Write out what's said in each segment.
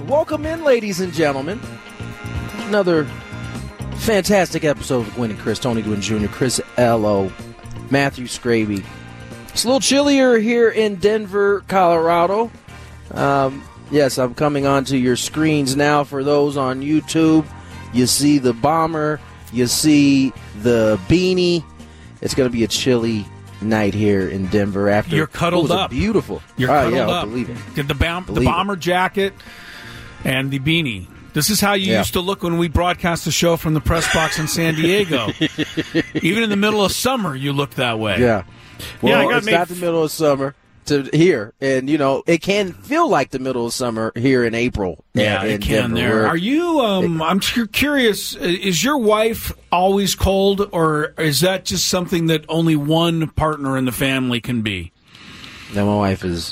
Welcome in, ladies and gentlemen. Another fantastic episode of Gwynn and Chris, Tony Gwynn Jr., Chris L.O., Matthew Scraby. It's a little chillier here in Denver, Colorado. Yes, I'm coming onto your screens now. For those on YouTube, you see the bomber, you see the beanie. It's going to be a chilly night here in Denver. After you're cuddled up, beautiful. You're cuddled up. I'll believe it. Get the bomber jacket and the beanie. This is how you used to look when we broadcast the show from the press box in San Diego. Even in the middle of summer, you looked that way. Yeah. Well, it's not the middle of summer to here, and it can feel like the middle of summer here in April. Yeah, it can. There. Are you? I'm curious. Is your wife always cold, or is that just something that only one partner in the family can be? No, my wife is.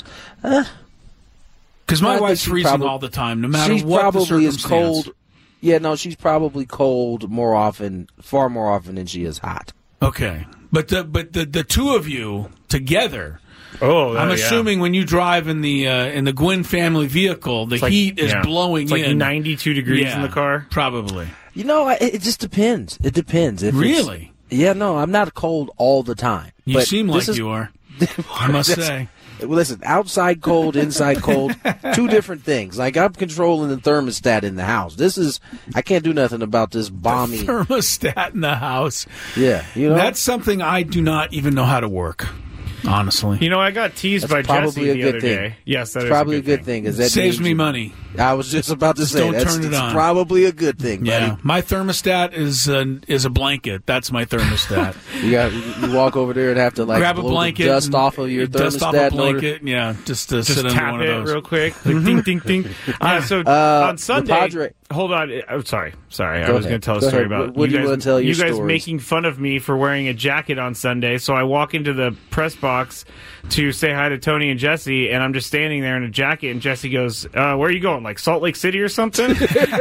Because my wife's freezing all the time, no matter what the circumstance. She probably is cold. Yeah, no, she's probably cold far more often than she is hot. Okay, but the two of you together. I'm assuming when you drive in the Gwynn family vehicle, the heat is blowing in. It's like 92 degrees in the car. Probably. It just depends. It depends. Really? I'm not cold all the time. You seem like you are. I must say. Listen, outside cold, inside cold, two different things. Like, I'm controlling the thermostat in the house. I can't do nothing about this balmy thermostat in the house. Yeah, that's something I do not even know how to work. Honestly, I got teased by Jesse the other day. Yes, that's probably a good thing. That saves me money. I was just about to say don't turn it on. Probably a good thing. Yeah, buddy. My thermostat is a blanket. That's my thermostat. you walk over there and have to grab a blanket, the dust off of your thermostat. Dust off a blanket. Just sit under tap one of those real quick. Like, ding ding ding. So on Sunday. Hold on. I'm sorry. I was going to tell a story about what you want to tell your you guys stories? making fun of me for wearing a jacket on Sunday. So I walk into the press box to say hi to Tony and Jesse, and I'm just standing there in a jacket, and Jesse goes, where are you going, like Salt Lake City or something?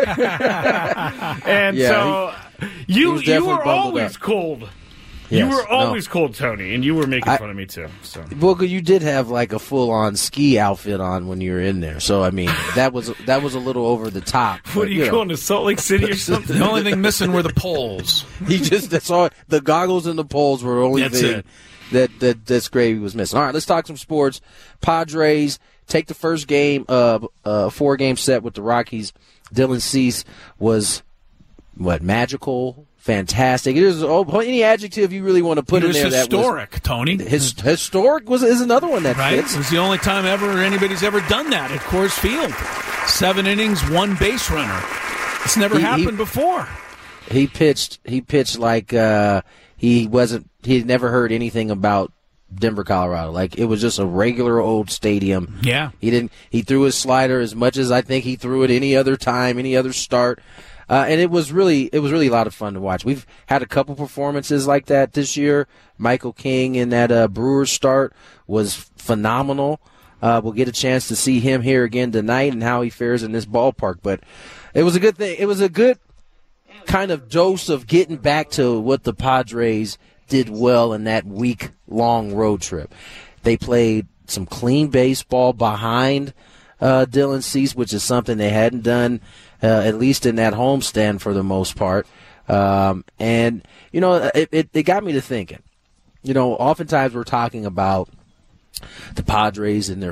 And so you were always cold. Yes, you were always cold, Tony, and you were making fun of me too. So. Well, you did have like a full-on ski outfit on when you were in there, so I mean that was a little over the top. What are you going to Salt Lake City or something? The only thing missing were the poles. That's all. The goggles and the poles were the only thing that Gravy was missing. All right, let's talk some sports. Padres take the first game of a 4-game set with the Rockies. Dylan Cease was magical. Fantastic. It is any adjective you really want to put in there. Historic, Tony. Historic is another one that fits. It was the only time anybody's ever done that at Coors Field. 7 innings, 1 base runner. It's never happened before. He pitched like he had never heard anything about Denver, Colorado. Like, it was just a regular old stadium. Yeah. He threw his slider as much as I think he threw it any other time, any other start. And it was really a lot of fun to watch. We've had a couple performances like that this year. Michael King in that Brewers start was phenomenal. We'll get a chance to see him here again tonight and how he fares in this ballpark. But it was a good thing. It was a good kind of dose of getting back to what the Padres did well in that week-long road trip. They played some clean baseball behind Dylan Cease, which is something they hadn't done at least in that homestand for the most part. And, it got me to thinking. Oftentimes we're talking about the Padres and their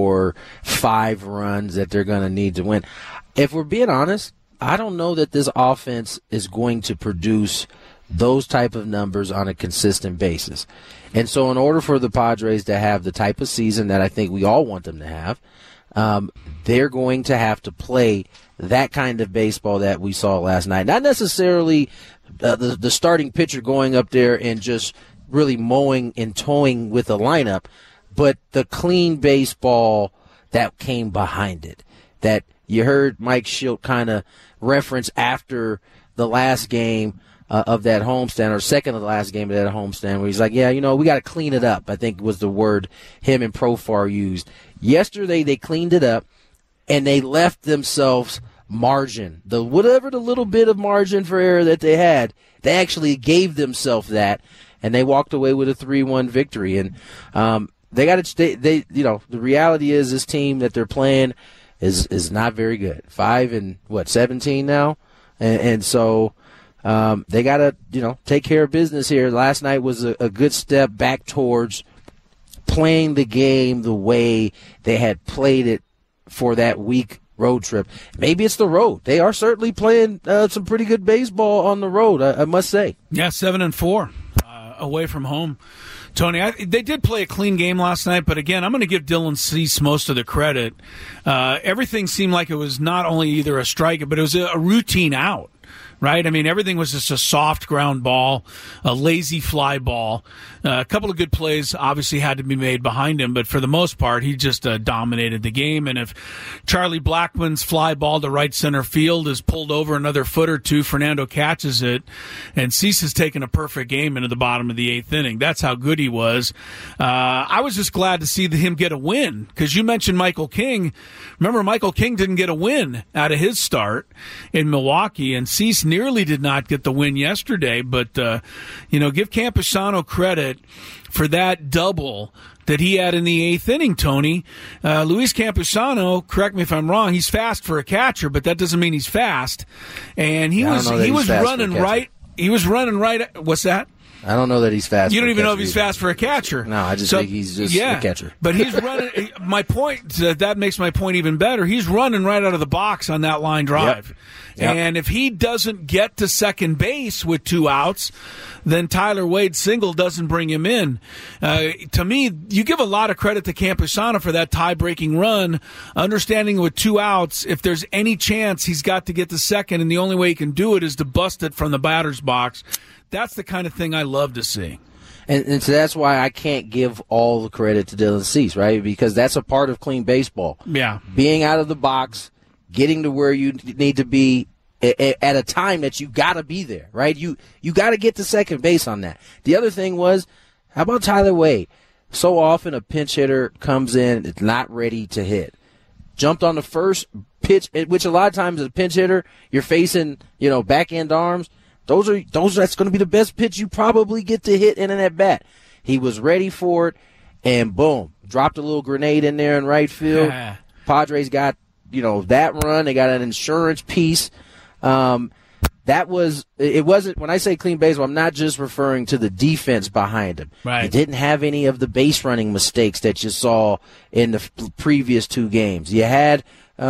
4-5 runs that they're going to need to win. If we're being honest, I don't know that this offense is going to produce those type of numbers on a consistent basis. And so in order for the Padres to have the type of season that I think we all want them to have, they're going to have to play that kind of baseball that we saw last night. Not necessarily the starting pitcher going up there and just really mowing and towing with the lineup, but the clean baseball that came behind it. That you heard Mike Shildt kind of reference after the last game of that homestand, or second of the last game of that homestand, where he's like, we got to clean it up, I think was the word him and Profar used. Yesterday they cleaned it up, and they left themselves margin. Whatever the little bit of margin for error that they had, they actually gave themselves that, and they walked away with a 3-1 victory. And they got to. The reality is this team that they're playing, is not very good. 5-17 now, and so they got to take care of business here. Last night was a good step back towards playing the game the way they had played it for that week road trip. Maybe it's the road. They are certainly playing some pretty good baseball on the road, I must say. Yeah, 7-4 away from home. Tony, they did play a clean game last night, but again, I'm going to give Dylan Cease most of the credit. Everything seemed like it was not only either a strike, but it was a routine out. Right? I mean, everything was just a soft ground ball, a lazy fly ball. A couple of good plays obviously had to be made behind him, but for the most part, he just dominated the game. And if Charlie Blackmon's fly ball to right center field is pulled over another foot or two, Fernando catches it, and Cease has taken a perfect game into the bottom of the eighth inning. That's how good he was. I was just glad to see him get a win, because you mentioned Michael King. Remember, Michael King didn't get a win out of his start in Milwaukee, and Cease nearly did not get the win yesterday, but give Campusano credit for that double that he had in the eighth inning, Tony. Luis Campusano, correct me if I'm wrong, he's fast for a catcher, but that doesn't mean he's fast. And he was running right. He was running right. What's that? I don't know that he's fast. You don't even know if he's fast for a catcher. No, I just think he's just a catcher. But he's running. My point, that makes my point even better. He's running right out of the box on that line drive. Yep. And if he doesn't get to second base with 2 outs, then Tyler Wade's single doesn't bring him in. To me, you give a lot of credit to Campusano for that tie-breaking run, understanding with 2 outs, if there's any chance he's got to get to second, and the only way he can do it is to bust it from the batter's box. That's the kind of thing I love to see. And so that's why I can't give all the credit to Dylan Cease, right? Because that's a part of clean baseball. Yeah. Being out of the box, getting to where you need to be at a time that you got to be there, right? You got to get to second base on that. The other thing was, how about Tyler Wade? So often a pinch hitter comes in, it's not ready to hit. Jumped on the first pitch, which a lot of times as a pinch hitter, you're facing, back end arms. That's going to be the best pitch you probably get to hit in an at-bat. He was ready for it, and boom, dropped a little grenade in there in right field. Padres got, that run. They got an insurance piece. It wasn't, when I say clean baseball, I'm not just referring to the defense behind him. Right. He didn't have any of the base running mistakes that you saw in the previous 2 games. You had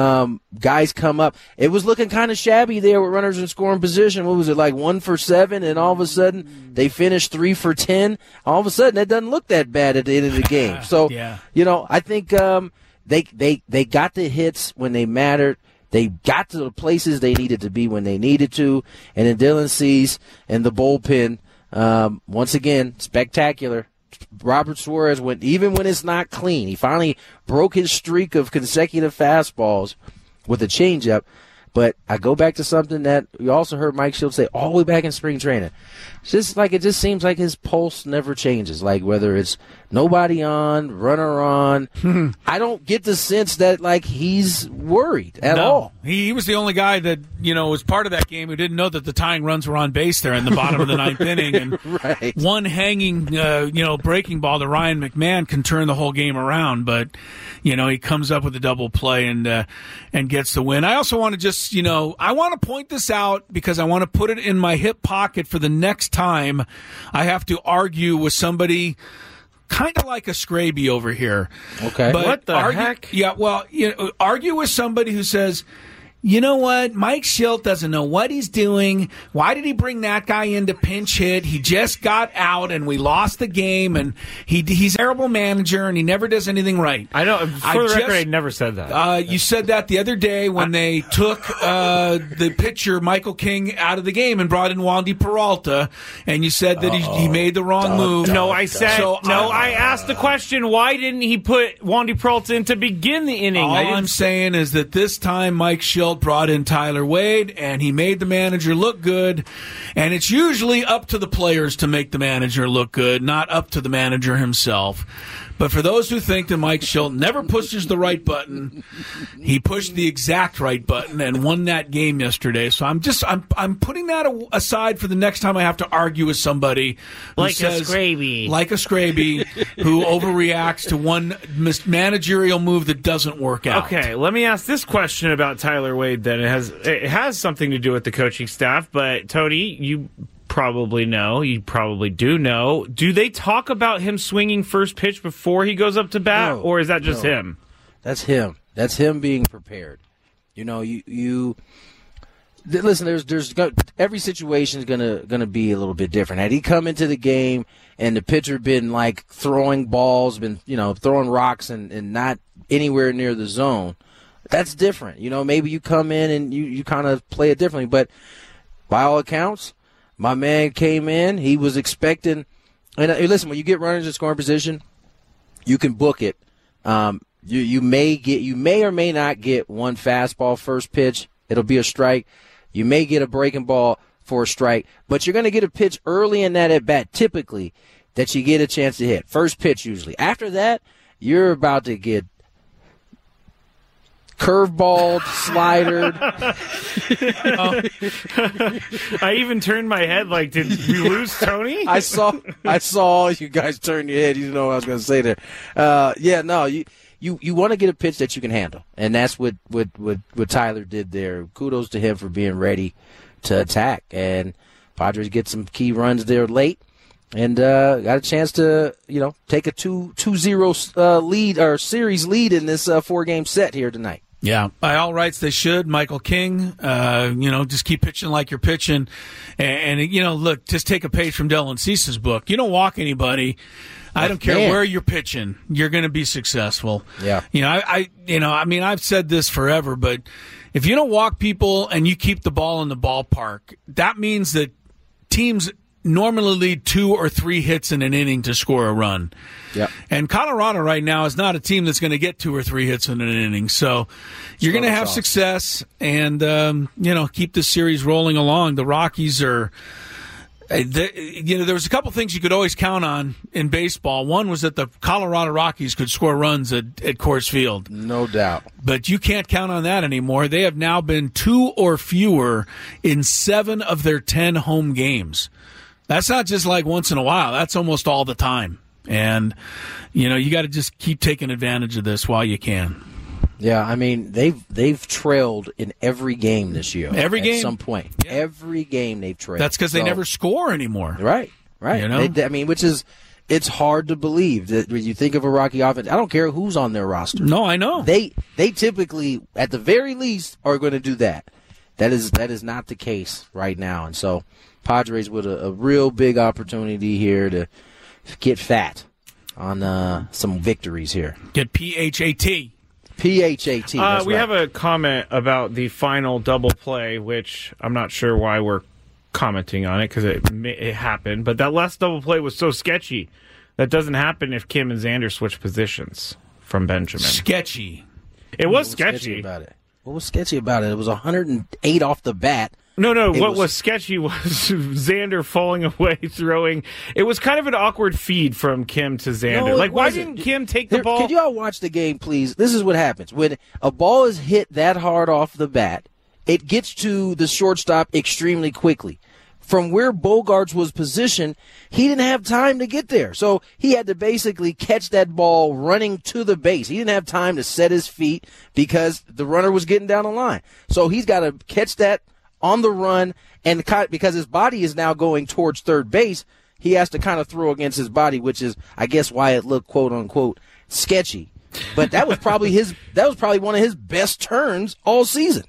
guys come up. It was looking kind of shabby there with runners in scoring position. What was it, like 1 for 7, and all of a sudden they finished 3 for 10? All of a sudden, it doesn't look that bad at the end of the game. So, I think they got the hits when they mattered. They got to the places they needed to be when they needed to. And then Dylan Cease and the bullpen, once again, spectacular. Robert Suarez went, even when it's not clean, he finally broke his streak of consecutive fastballs with a changeup. But I go back to something that you also heard Mike Shildt say all the way back in spring training. It just seems like his pulse never changes. Like whether it's nobody on, runner on, I don't get the sense that he's worried at all. He was the only guy that was part of that game who didn't know that the tying runs were on base there in the bottom of the 9th inning, and right. One hanging breaking ball to Ryan McMahon can turn the whole game around. But he comes up with a double play and gets the win. I also want to just I want to point this out because I want to put it in my hip pocket for the next time I have to argue with somebody kind of like a Scraby over here. Okay. But what the heck? Yeah, well, argue with somebody who says, you know what? Mike Shildt doesn't know what he's doing. Why did he bring that guy in to pinch hit? He just got out and we lost the game, and he's a terrible manager and he never does anything right. I know. For the record, I never said that. You said that the other day when they took the pitcher, Michael King, out of the game and brought in Wandy Peralta, and you said that he made the wrong move. No, I said I asked the question, why didn't he put Wandy Peralta in to begin the inning? All I'm saying is that this time Mike Shildt brought in Tyler Wade, and he made the manager look good. And it's usually up to the players to make the manager look good, not up to the manager himself. But for those who think that Mike Shildt never pushes the right button, he pushed the exact right button and won that game yesterday. So I'm putting that aside for the next time I have to argue with somebody who like a Scraby, who overreacts to one managerial move that doesn't work out. Okay, let me ask this question about Tyler Wade then. It has something to do with the coaching staff, but Tony, you probably do know. Do they talk about him swinging first pitch before he goes up to bat, or is that just him? That's him. That's him being prepared. You know, listen. There's every situation is gonna be a little bit different. Had he come into the game and the pitcher been like throwing balls, throwing rocks and not anywhere near the zone, that's different. You know, maybe you come in and you kind of play it differently. But by all accounts, my man came in. He was expecting. And listen, when you get runners in scoring position, you can book it. You may or may not get one fastball first pitch. It'll be a strike. You may get a breaking ball for a strike, but you're going to get a pitch early in that at bat, typically, that you get a chance to hit. First pitch usually. After that, you're about to get curveballed, slidered. I even turned my head like, did we lose Tony? I saw you guys turn your head. You didn't know what I was going to say there. You want to get a pitch that you can handle, and that's what Tyler did there. Kudos to him for being ready to attack, and Padres get some key runs there late, and got a chance to take a 2-0 lead or series lead in this 4-game set here tonight. Yeah, by all rights they should. Michael King, just keep pitching like you're pitching. And look, just take a page from Dylan Cease's book. You don't walk anybody. I don't care where you're pitching. You're going to be successful. Yeah. I've said this forever, but if you don't walk people and you keep the ball in the ballpark, that means that teams normally lead 2 or 3 hits in an inning to score a run. Yep. And Colorado right now is not a team that's going to get 2 or 3 hits in an inning. So you're going to have success and, keep this series rolling along. The Rockies are, there was a couple things you could always count on in baseball. One was that the Colorado Rockies could score runs at Coors Field. No doubt. But you can't count on that anymore. They have now been 2 or fewer in 7 of their 10 home games. That's not just like once in a while. That's almost all the time. And, you got to just keep taking advantage of this while you can. Yeah, I mean, they've trailed in every game this year. Every game? At some point. Yeah. Every game they've trailed. That's because they never score anymore. Right. It's hard to believe that when you think of a Rocky offense, I don't care who's on their roster. No, I know. They typically, at the very least, are going to do that. That is not the case right now. And so Padres with a real big opportunity here to get fat on some victories here. Get PHAT. PHAT. We have a comment about the final double play, which I'm not sure why we're commenting on it because it happened. But that last double play was so sketchy. That doesn't happen if Kim and Xander switch positions from Benjamin. Sketchy. It was sketchy. About it. What was sketchy about it? It was 108 off the bat. No. What was sketchy was Xander falling away, throwing. It was kind of an awkward feed from Kim to Xander. No, why didn't Kim take the ball? Could you all watch the game, please? This is what happens. When a ball is hit that hard off the bat, it gets to the shortstop extremely quickly. From where Bogaerts was positioned, he didn't have time to get there. So he had to basically catch that ball running to the base. He didn't have time to set his feet because the runner was getting down the line. So he's got to catch that on the run, and because his body is now going towards third base, he has to kind of throw against his body, which is, I guess, why it looked quote unquote sketchy. But that was probably one of his best turns all season.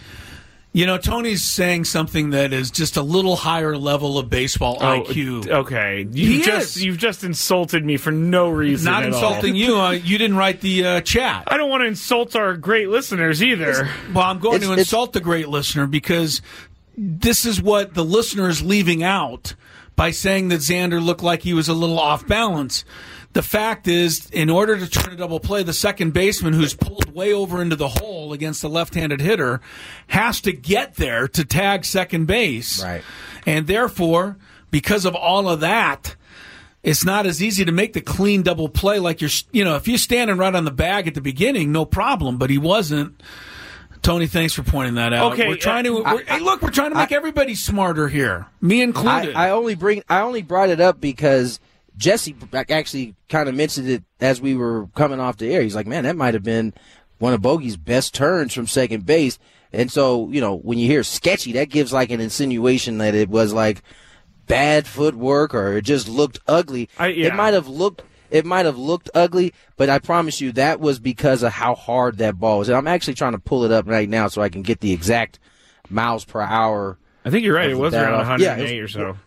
Tony's saying something that is just a little higher level of baseball IQ. Okay, you've just insulted me for no reason. Not insulting you. You didn't write the chat. I don't want to insult our great listeners either. Well, I'm going to insult the great listener because this is what the listener is leaving out by saying that Xander looked like he was a little off balance. The fact is, in order to turn a double play, the second baseman, who's pulled way over into the hole against the left-handed hitter, has to get there to tag second base. Right. And therefore, because of all of that, it's not as easy to make the clean double play like if you're standing right on the bag at the beginning, no problem, but he wasn't. Tony, thanks for pointing that out. Okay, we're trying to make everybody smarter here, me included. I only brought it up because Jesse actually kind of mentioned it as we were coming off the air. He's like, man, that might have been one of Bogey's best turns from second base. And so, when you hear sketchy, that gives like an insinuation that it was like bad footwork or it just looked ugly. It might have looked ugly, but I promise you that was because of how hard that ball was. And I'm actually trying to pull it up right now so I can get the exact miles per hour. I think you're right. It was around 108 or so.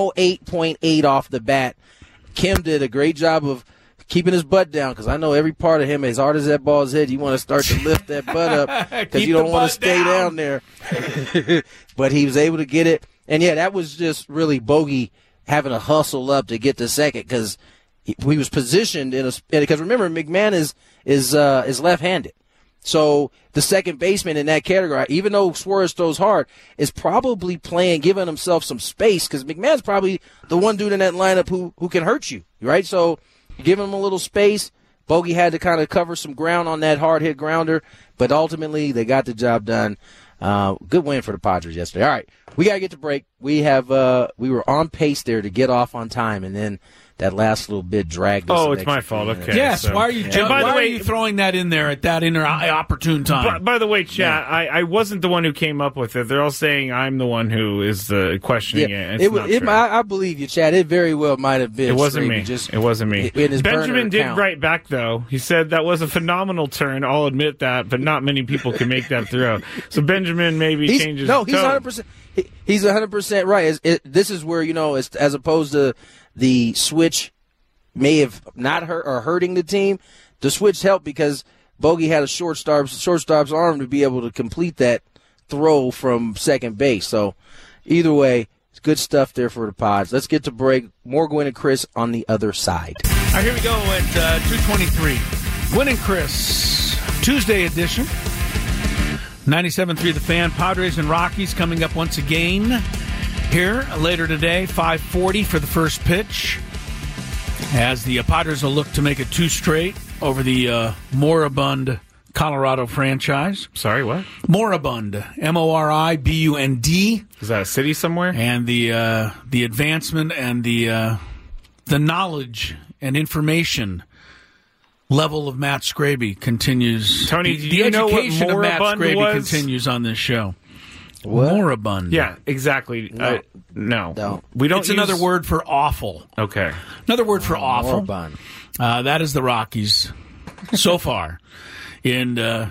108.8 off the bat. Kim did a great job of keeping his butt down, because I know every part of him, as hard as that ball's hit, you want to start to lift that butt up because you don't want to stay down there. But he was able to get it. And, that was just really Bogey having to hustle up to get to second, because he was positioned because remember, McMahon is left-handed. So the second baseman in that category, even though Suarez throws hard, is probably giving himself some space, because McMahon's probably the one dude in that lineup who can hurt you, right? So give him a little space. Bogey had to kind of cover some ground on that hard hit grounder, but ultimately they got the job done. Good win for the Padres yesterday. All right, we got to get to break. We were on pace there to get off on time, and then that last little bit dragged us. Oh, it's my fault. Okay. Yes. So. Why are you? Are you throwing that in there at that opportune time? By the way, chat, I wasn't the one who came up with it. They're all saying I'm the one who is questioning it. I believe you, Chad. It very well might have been. It wasn't me. It wasn't me. Benjamin did write back though. He said that was a phenomenal turn. I'll admit that, but not many people can make that throw. So Benjamin maybe changes. No, he's 100%. He's 100% right. This is where as opposed to the switch may have not hurt or hurting the team. The switch helped because Bogey had a shortstop's arm to be able to complete that throw from second base. So either way, it's good stuff there for the Pods. Let's get to break. More Gwynn and Chris on the other side. All right, here we go at 2:23. Gwynn and Chris, Tuesday edition. 97.3 The Fan. Padres and Rockies coming up once again here later today, 5:40 for the first pitch, as the Padres will look to make it 2 straight over the moribund Colorado franchise. Sorry, what? Moribund, Moribund. Is that a city somewhere? And the advancement and the knowledge and information level of Matt Scraby continues. Tony, do you know what moribund of Matt Scraby was? Continues on this show. What? Moribund. Yeah, exactly. No. We don't. It's another word for awful. Okay. Another word for awful. Moribund. That is the Rockies so far in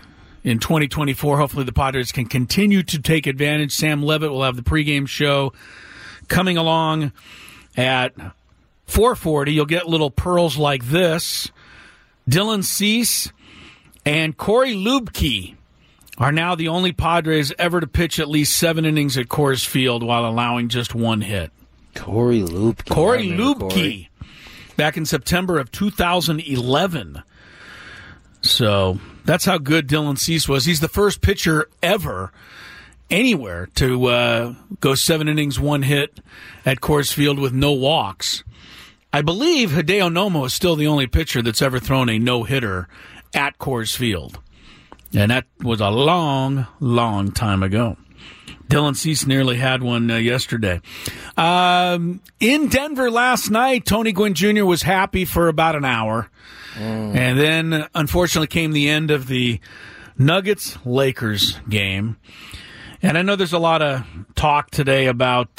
2024. Hopefully the Padres can continue to take advantage. Sam Levitt will have the pregame show coming along at 4:40. You'll get little pearls like this. Dylan Cease and Corey Lubke are now the only Padres ever to pitch at least 7 innings at Coors Field while allowing just 1 hit. Corey Lubke. Back in September of 2011. So that's how good Dylan Cease was. He's the first pitcher ever anywhere to go 7 innings, 1 hit at Coors Field with no walks. I believe Hideo Nomo is still the only pitcher that's ever thrown a no-hitter at Coors Field. And that was a long, long time ago. Dylan Cease nearly had one yesterday. In Denver last night, Tony Gwynn Jr. was happy for about an hour. And then, unfortunately, came the end of the Nuggets-Lakers game. And I know there's a lot of talk today about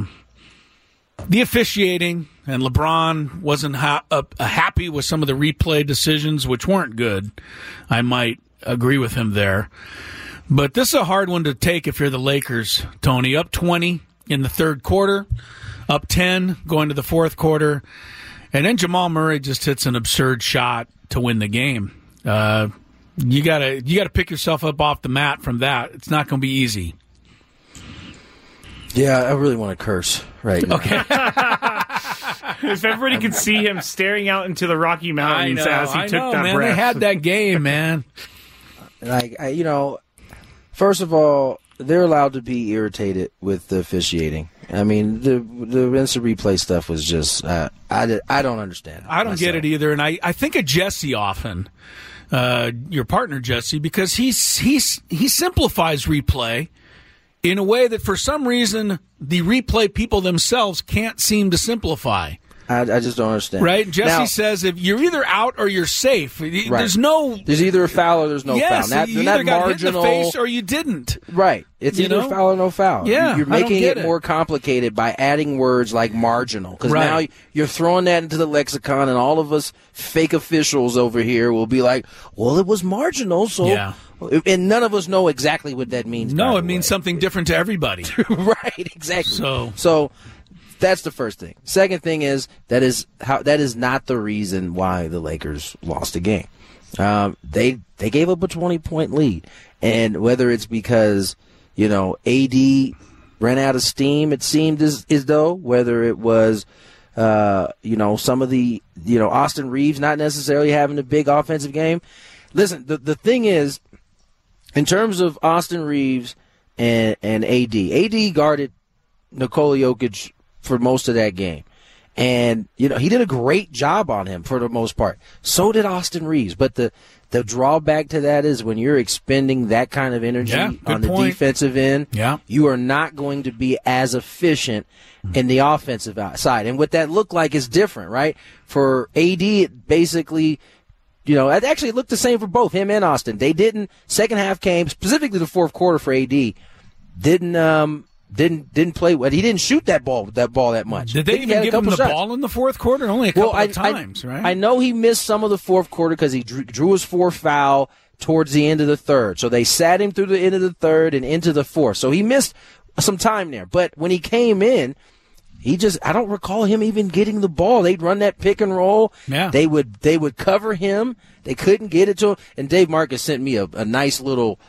the officiating, and LeBron wasn't happy with some of the replay decisions, which weren't good. I might agree with him there. But this is a hard one to take if you're the Lakers, Tony. Up 20 in the third quarter, up 10 going to the fourth quarter, and then Jamal Murray just hits an absurd shot to win the game. You gotta pick yourself up off the mat from that. It's not going to be easy. Yeah, I really want to curse right now. Okay. If everybody could see him staring out into the Rocky Mountains as he took that man. breath. They had that game, man. First of all, they're allowed to be irritated with the officiating. I mean, the instant replay stuff was just I don't understand. I don't get it either, and I think of Jesse often, your partner Jesse, because he simplifies replay in a way that for some reason the replay people themselves can't seem to simplify. I just don't understand. Right? Jesse says if you're either out or you're safe. Right. There's either a foul or there's no foul. You either got hit in the face or you didn't. Right. It's either foul or no foul. Yeah, you're making it more complicated by adding words like marginal. Because now you're throwing that into the lexicon, and all of us fake officials over here will be like, well, it was marginal, so... Yeah. And none of us know exactly what that means. No, it means something different to everybody. Right, exactly. So that's the first thing. Second thing is that is not the reason why the Lakers lost the game. They gave up a 20-point lead, and whether it's because AD ran out of steam, it seemed as though, whether it was some of the Austin Reeves not necessarily having a big offensive game. Listen, the thing is, in terms of Austin Reeves and AD guarded Nikola Jokic for most of that game. And, he did a great job on him for the most part. So did Austin Reeves. But the drawback to that is when you're expending that kind of energy on the defensive end, you are not going to be as efficient in the offensive side. And what that looked like is different, right? For AD, it basically... it actually looked the same for both him and Austin. They didn't second half came, specifically the fourth quarter for AD, didn't play well. He didn't shoot that ball that much. Did they even give him the ball in the fourth quarter? Only a couple of times, right? I know he missed some of the fourth quarter because he drew his fourth foul towards the end of the third. So they sat him through the end of the third and into the fourth. So he missed some time there. But when he came in, I don't recall him even getting the ball. They'd run that pick and roll. Yeah. They would cover him. They couldn't get it to him. And Dave Marcus sent me a nice little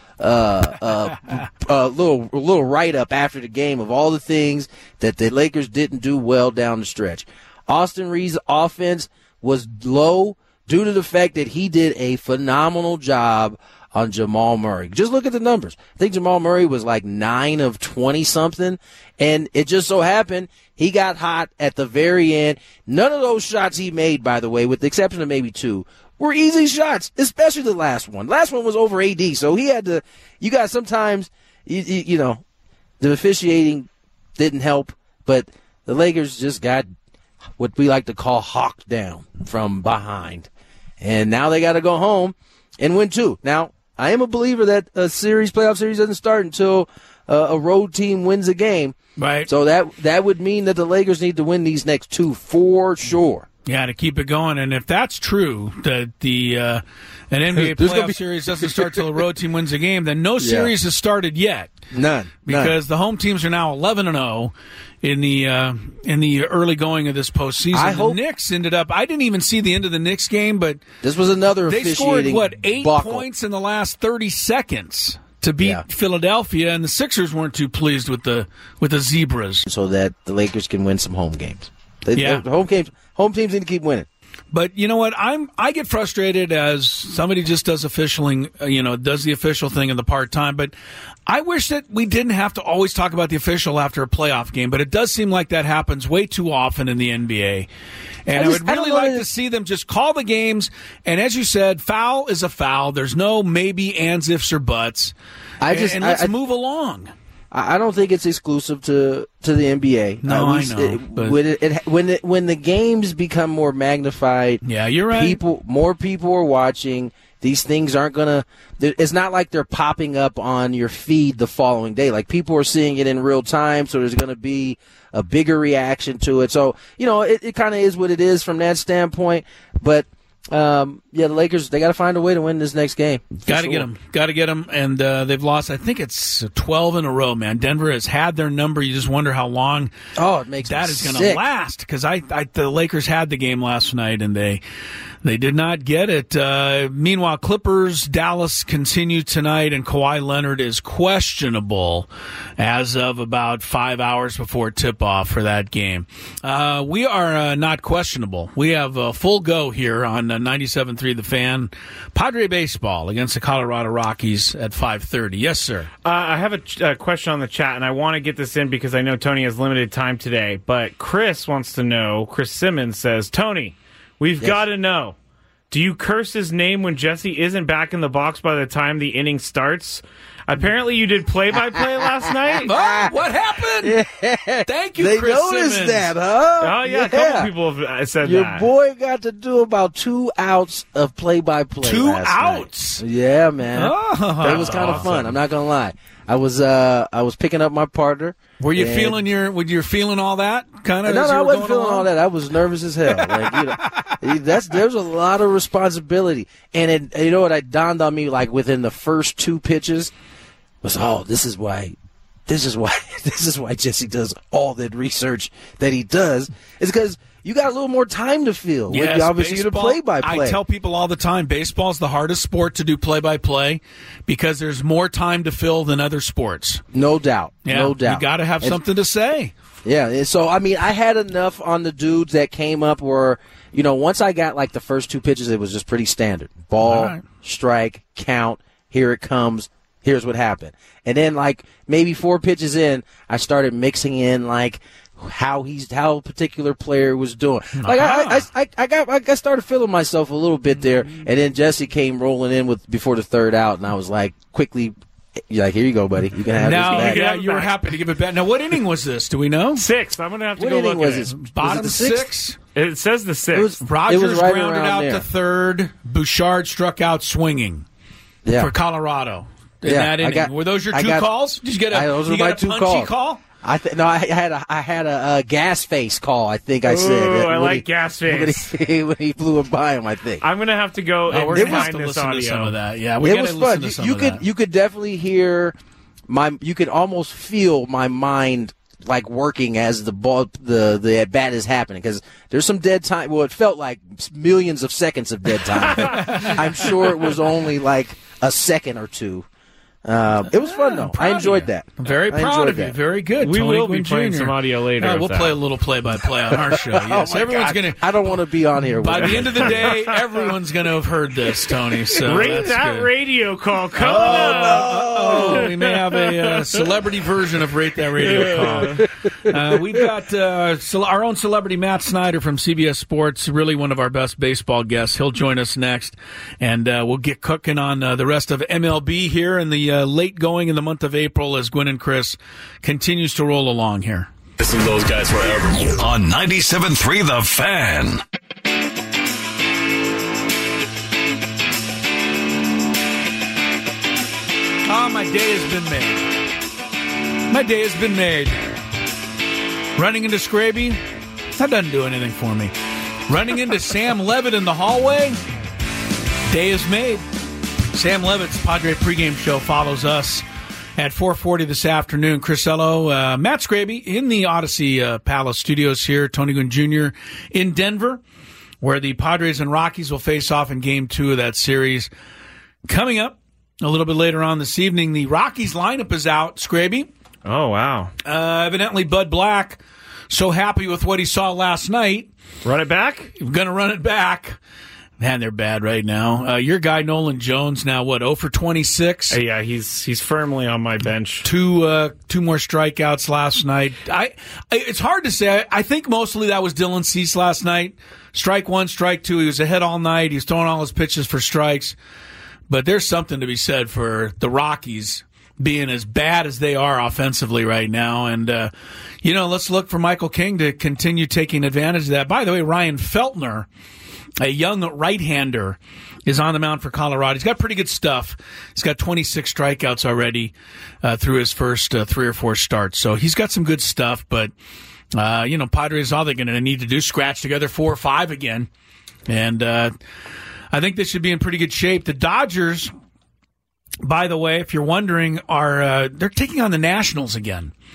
little write up after the game of all the things that the Lakers didn't do well down the stretch. Austin Reeves' offense was low due to the fact that he did a phenomenal job on Jamal Murray. Just look at the numbers. I think Jamal Murray was like 9 of 20-something, and it just so happened he got hot at the very end. None of those shots he made, by the way, with the exception of maybe 2, were easy shots, especially the last one. Last one was over AD, so he had to – you guys sometimes, the officiating didn't help, but the Lakers just got what we like to call hawked down from behind. And now they got to go home and win 2. Now, I am a believer that a playoff series doesn't start until a road team wins a game. Right. So that would mean that the Lakers need to win these next 2 for sure. Yeah, to keep it going. And if that's true, that an NBA playoff series doesn't start till a road team wins a game, then no series has started yet. None. Because the home teams are now 11-0 in the early going of this postseason. The Knicks ended up. I didn't even see the end of the Knicks game, but this was another. They scored 8 points in the last 30 seconds to beat Philadelphia, and the Sixers weren't too pleased with the Zebras. So that the Lakers can win some home games. Home teams need to keep winning. But you know what? I get frustrated as somebody just does officialing, does the official thing in the part-time. But I wish that we didn't have to always talk about the official after a playoff game. But it does seem like that happens way too often in the NBA. And I would really like to see them just call the games. And as you said, foul is a foul. There's no maybe, ands, ifs, or buts. And let's move along. I don't think it's exclusive to the NBA. No, I know. When the games become more magnified, you're right. More people are watching. These things aren't gonna. It's not like they're popping up on your feed the following day. Like people are seeing it in real time, so there's gonna be a bigger reaction to it. So it kind of is what it is from that standpoint. But the Lakers, they got to find a way to win this next game. Got to get them. And they've lost, I think it's 12 in a row, man. Denver has had their number. You just wonder how long it makes that is going to last. Because the Lakers had the game last night, and they They did not get it. Meanwhile, Clippers, Dallas continue tonight, and Kawhi Leonard is questionable as of about 5 hours before tip-off for that game. We are not questionable. We have a full go here on 97.3 The Fan. Padre baseball against the Colorado Rockies at 5:30. Yes, sir. I have a question on the chat, and I want to get this in because I know Tony has limited time today. But Chris wants to know, Chris Simmons says, Tony, we've got to know, do you curse his name when Jesse isn't back in the box by the time the inning starts? Apparently you did play-by-play last night. Oh, what happened? Yeah. Thank you, They Chris noticed Simmons. that, huh? Oh, yeah, a couple people have said Your that. boy got to do about 2 outs of play-by-play 2 last outs? night. Yeah, man. Oh, that was kind of fun. I'm not going to lie. I was picking up my partner. Were you feeling all that kind of? No, I wasn't feeling all that. I was nervous as hell. Like, there's a lot of responsibility, and you know what? It dawned on me like within the first 2 pitches was, this is why Jesse does all that research that he does. Is because you got a little more time to fill. Yes, when obviously you're the play-by-play. I tell people all the time, baseball's the hardest sport to do play-by-play because there's more time to fill than other sports. No doubt. Yeah, No doubt. You got to have something to say. Yeah, and so, I mean, I had enough on the dudes that came up where, once I got like the first 2 pitches, it was just pretty standard. Ball, strike, count, here it comes. Here's what happened. And then, like, maybe 4 pitches in, I started mixing in, like, how a particular player was doing. Like, I started feeling myself a little bit there, and then Jesse came rolling in before the 3rd out, and I was like, quickly, here you go, buddy. You can have this back. Yeah, you were happy to give it back. Now, what inning was this? Do we know? 6th. I'm going to have to What go inning look was at it? it. Bottom was it the 6? It says the 6th. Rogers right grounded out there. the 3rd. Bouchard struck out swinging for Colorado. In that inning. Were those your 2 calls? Did you get those were my 2 punchy call? I had a gas face call. I think I said. Ooh, I like gas face. When he blew it by him, I think. I'm gonna have to go and we're gonna have find to this listen audio. to some of that. Yeah, we it gotta was listen fun. to some of that. You could definitely hear you could almost feel my mind like working as the at bat is happening, because there's some dead time. Well, it felt like millions of seconds of dead time. I'm sure it was only like a second or 2. It was fun, though. I enjoyed that. I'm very proud of you. Very good. We Tony will Gwynn be playing Jr. some audio later. We'll play a little play-by-play on our show. Yes, everyone's going to. I don't want to be on here. By the end of the day, everyone's going to have heard this, Tony. So rate that good. Radio call coming up. We may have a celebrity version of Rate That Radio Call. We've got our own celebrity Matt Snyder from CBS Sports, really one of our best baseball guests. He'll join us next, and we'll get cooking on the rest of MLB here in the late going in the month of April as Gwen and Chris continues to roll along here. Listen to those guys forever. On 97.3 The Fan. My day has been made. My day has been made. Running into Scraby, that doesn't do anything for me. Running into Sam Levitt in the hallway, day is made. Sam Levitt's Padre pregame show follows us at 4:40 this afternoon. Chris Ello, Matt Scraby in the Odyssey Palace studios here. Tony Gwynn Jr. in Denver, where the Padres and Rockies will face off in Game 2 of that series. Coming up a little bit later on this evening, the Rockies lineup is out, Scraby. Oh, wow. Evidently, Bud Black, so happy with what he saw last night. Run it back? Going to run it back. Man, they're bad right now. Your guy, Nolan Jones, now, 0 for 26? Yeah, he's firmly on my bench. Two more strikeouts last night. It's hard to say. I think mostly that was Dylan Cease last night. Strike 1, strike 2. He was ahead all night. He was throwing all his pitches for strikes. But there's something to be said for the Rockies being as bad as they are offensively right now. And, let's look for Michael King to continue taking advantage of that. By the way, Ryan Feltner, a young right-hander, is on the mound for Colorado. He's got pretty good stuff. He's got 26 strikeouts already through his first 3 or 4 starts. So he's got some good stuff. But, Padres, all they're going to need to do, scratch together 4 or 5 again. And I think they should be in pretty good shape. The Dodgers, by the way, if you're wondering, they're taking on the Nationals again.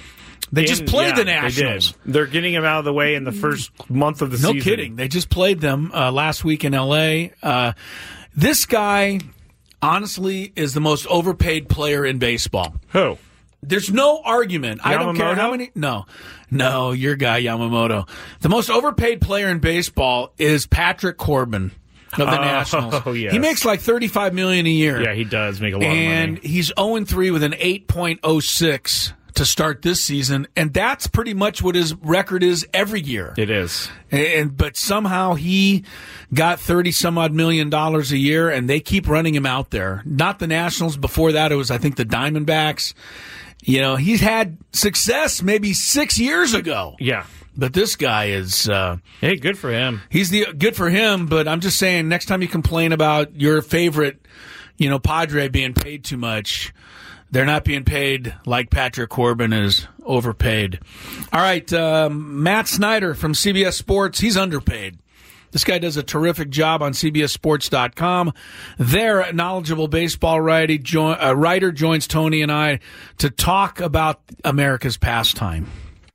They just played the Nationals. They're getting him out of the way in the first month of the season. No kidding. They just played them last week in L.A. This guy, honestly, is the most overpaid player in baseball. Who? There's no argument. Yamamoto? I don't care how many. No, your guy, Yamamoto. The most overpaid player in baseball is Patrick Corbin of the Nationals. Yes. He makes like $35 million a year. Yeah, he does make a lot of money. And he's 0-3 with an 8.06 to start this season, and that's pretty much what his record is every year. It is. But somehow he got $30-some-odd million a year, and they keep running him out there. Not the Nationals. Before that, it was, I think, the Diamondbacks. You know, he's had success maybe 6 years ago. Yeah. But this guy is... hey, good for him. Good for him, but I'm just saying, next time you complain about your favorite, Padre being paid too much... They're not being paid like Patrick Corbin is overpaid. All right, Matt Snyder from CBS Sports, he's underpaid. This guy does a terrific job on CBSSports.com. Their knowledgeable baseball writer joins Tony and I to talk about America's pastime.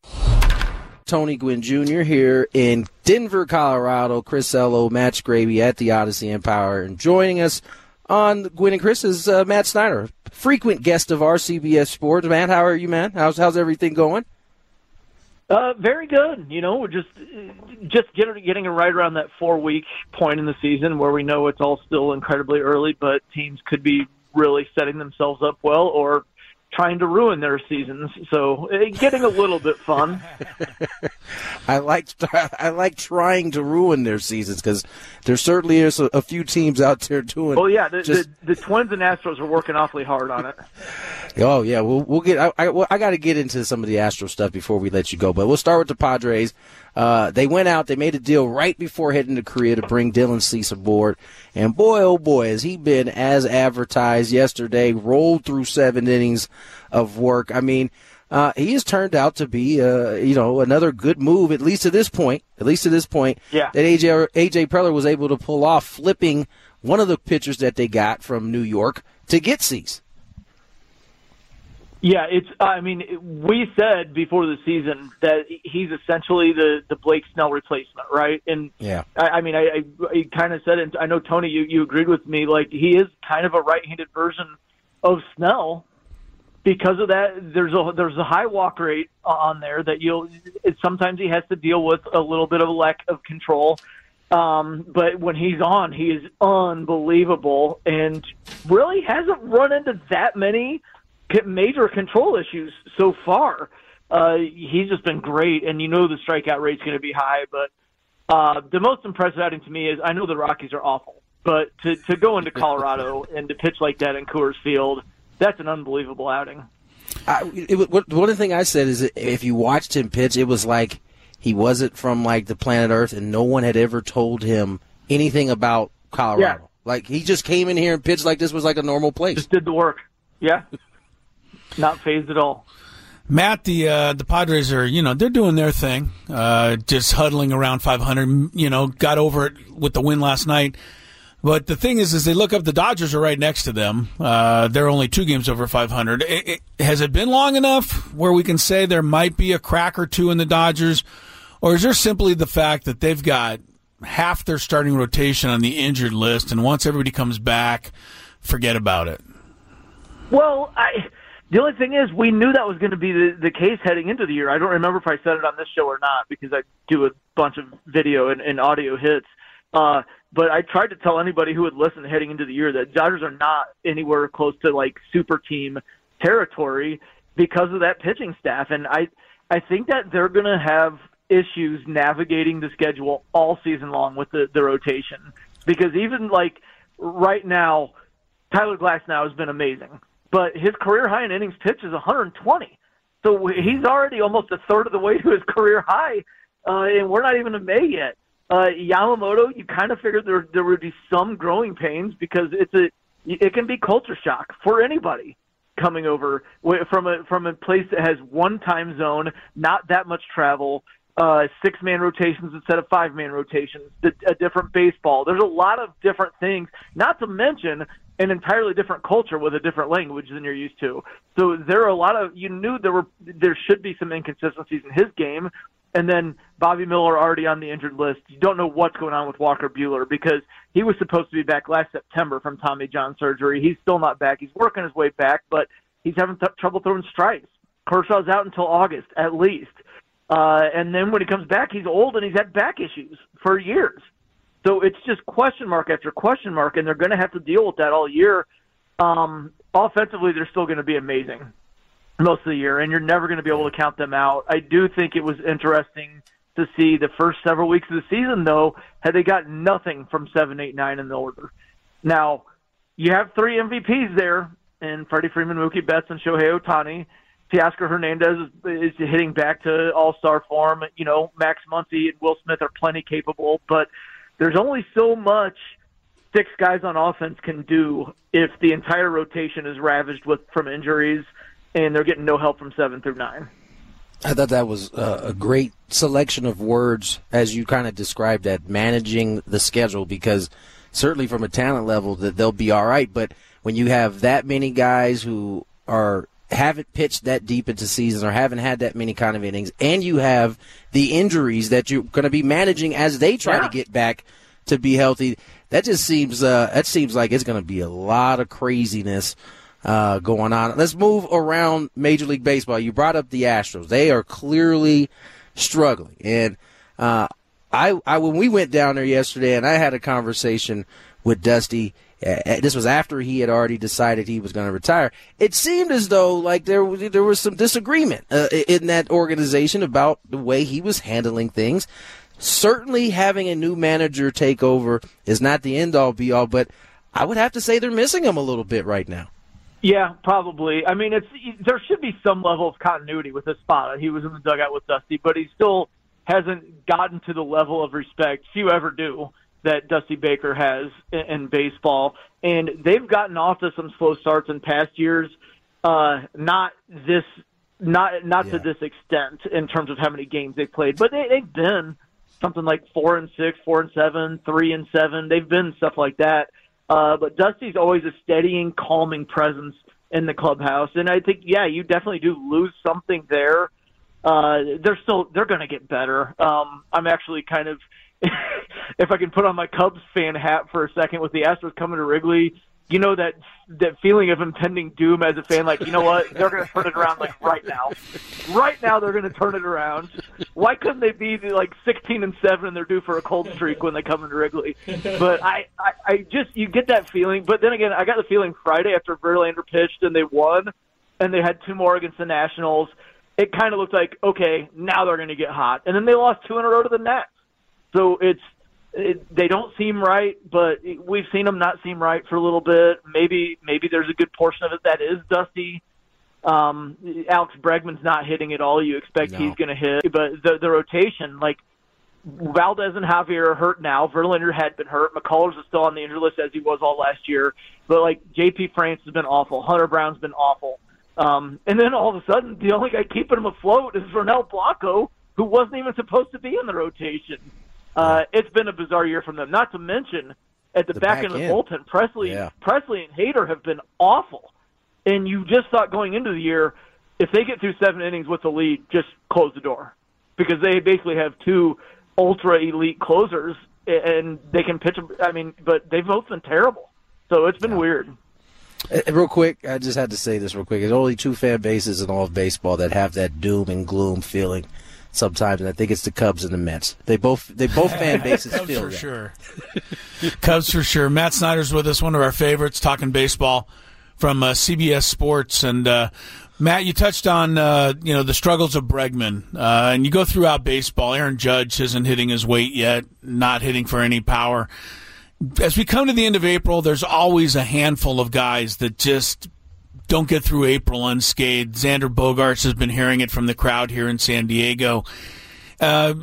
Tony Gwynn Jr. here in Denver, Colorado. Chris Ello, Matt Scraby at the Odyssey Empire, and joining us on Gwynn and Chris is Matt Snyder, frequent guest of our CBS Sports. Matt, how are you, man? How's everything going? Very good. We're just getting it right around that 4-week point in the season where we know it's all still incredibly early, but teams could be really setting themselves up well or trying to ruin their seasons. So getting a little bit fun. I like trying to ruin their seasons because there certainly is a few teams out there doing. Well, yeah, the Twins and Astros are working awfully hard on it. Oh yeah, we'll get. I got to get into some of the Astro stuff before we let you go, but we'll start with the Padres. They went out, they made a deal right before heading to Korea to bring Dylan Cease aboard, and boy, oh boy, has he been as advertised yesterday. Rolled through 7 innings of work. I mean, he has turned out to be, another good move, at least to this point. Yeah. That AJ Preller was able to pull off, flipping one of the pitchers that they got from New York to get Cease. Yeah, we said before the season that he's essentially the Blake Snell replacement, right? And yeah, I kind of said it. I know, Tony, you agreed with me. Like, he is kind of a right-handed version of Snell. Because of that, there's a high walk rate on there that sometimes he has to deal with a little bit of a lack of control. But when he's on, he is unbelievable and really hasn't run into that many major control issues so far. He's just been great, and the strikeout rate's going to be high. But the most impressive outing to me is, I know the Rockies are awful, but to go into Colorado and to pitch like that in Coors Field, that's an unbelievable outing. One thing I said is, if you watched him pitch, it was like he wasn't from like the planet Earth, and no one had ever told him anything about Colorado. Yeah. Like, he just came in here and pitched like this was like a normal place. Just did the work. Yeah. Not phased at all. Matt, the Padres are, they're doing their thing, just huddling around 500, got over it with the win last night. But the thing is they look up, the Dodgers are right next to them. They're only 2 games over 500. Has it been long enough where we can say there might be a crack or two in the Dodgers? Or is there simply the fact that they've got half their starting rotation on the injured list, and once everybody comes back, forget about it? Well, the only thing is, we knew that was going to be the case heading into the year. I don't remember if I said it on this show or not, because I do a bunch of video and audio hits. But I tried to tell anybody who would listen heading into the year that Dodgers are not anywhere close to like super team territory because of that pitching staff. And I think that they're going to have issues navigating the schedule all season long with the rotation, because even like right now, Tyler Glasnow has been amazing, but his career high in innings pitched is 120. So he's already almost a third of the way to his career high, and we're not even in May yet. Yamamoto, you kind of figured there would be some growing pains because it can be culture shock for anybody coming over from a place that has one time zone, not that much travel, 6-man rotations instead of 5-man rotations, a different baseball. There's a lot of different things, not to mention an entirely different culture with a different language than you're used to. So there are a lot of, you knew there should be some inconsistencies in his game. And then Bobby Miller already on the injured list. You don't know what's going on with Walker Buehler because he was supposed to be back last September from Tommy John surgery. He's still not back. He's working his way back, but he's having trouble throwing strikes. Kershaw's out until August at least. And then when he comes back, he's old and he's had back issues for years. So it's just question mark after question mark, and they're going to have to deal with that all year. Offensively, they're still going to be amazing most of the year, and you're never going to be able to count them out. I do think it was interesting to see the first several weeks of the season, though, had they got nothing from 7, 8, 9 in the order. Now, you have 3 MVPs there, and Freddie Freeman, Mookie Betts, and Shohei Ohtani. Teoscar Hernandez is hitting back to all-star form. You know, Max Muncy and Will Smith are plenty capable, but there's only so much 6 guys on offense can do if the entire rotation is ravaged from injuries and they're getting no help from 7 through 9. I thought that was a great selection of words as you kind of described that, managing the schedule, because certainly from a talent level that they'll be all right. But when you have that many guys who haven't pitched that deep into season or haven't had that many kind of innings, and you have the injuries that you're going to be managing as they try to get back to be healthy, that just seems like it's going to be a lot of craziness going on. Let's move around Major League Baseball. You brought up the Astros. They are clearly struggling. And when we went down there yesterday and I had a conversation with Dusty, this was after he had already decided he was going to retire, it seemed as though like there was some disagreement in that organization about the way he was handling things. Certainly having a new manager take over is not the end-all, be-all, but I would have to say they're missing him a little bit right now. Yeah, probably. I mean, there should be some level of continuity with this spot. He was in the dugout with Dusty, but he still hasn't gotten to the level of respect, few ever do, that Dusty Baker has in baseball. And they've gotten off to some slow starts in past years, not to this extent in terms of how many games they've played, but they've been something like 4-6, 4-7, 3-7. They've been stuff like that. But Dusty's always a steadying, calming presence in the clubhouse. And I think, you definitely do lose something there. They're going to get better. I'm actually kind of, if I can put on my Cubs fan hat for a second with the Astros coming to Wrigley, you know, that feeling of impending doom as a fan, like, you know what, they're going to turn it around like right now. Right now they're going to turn it around. Why couldn't they be like 16-7 and they're due for a cold streak when they come into Wrigley? But I just, you get that feeling. But then again, I got the feeling Friday after Verlander pitched and they won and they had 2 more against the Nationals, it kind of looked like, okay, now they're going to get hot. And then they lost 2 in a row to the Nats. So they don't seem right, but we've seen them not seem right for a little bit. Maybe there's a good portion of it that is Dusty. Alex Bregman's not hitting at all. You expect he's going to hit, but the rotation, like Valdez and Javier are hurt now. Verlander had been hurt. McCullers is still on the injured list as he was all last year. But like J.P. France has been awful. Hunter Brown's been awful. And then all of a sudden, the only guy keeping him afloat is Ronel Blanco, who wasn't even supposed to be in the rotation. It's been a bizarre year from them. Not to mention, at the back end of the bullpen, Presley and Hader have been awful. And you just thought going into the year, if they get through 7 innings with the lead, just close the door. Because they basically have 2 ultra-elite closers, and they can pitch them. I mean, but they've both been terrible. So it's been weird. Real quick, I just had to say this real quick. There's only 2 fan bases in all of baseball that have that doom and gloom feeling sometimes, and I think it's the Cubs and the Mets. They both fan bases Cubs feel for that. Sure. Cubs for sure. Matt Snyder's with us, one of our favorites, talking baseball from CBS Sports. And Matt, you touched on the struggles of Bregman, and you go throughout baseball. Aaron Judge isn't hitting his weight yet, not hitting for any power. As we come to the end of April, there's always a handful of guys that just don't get through April unscathed. Xander Bogaerts has been hearing it from the crowd here in San Diego. When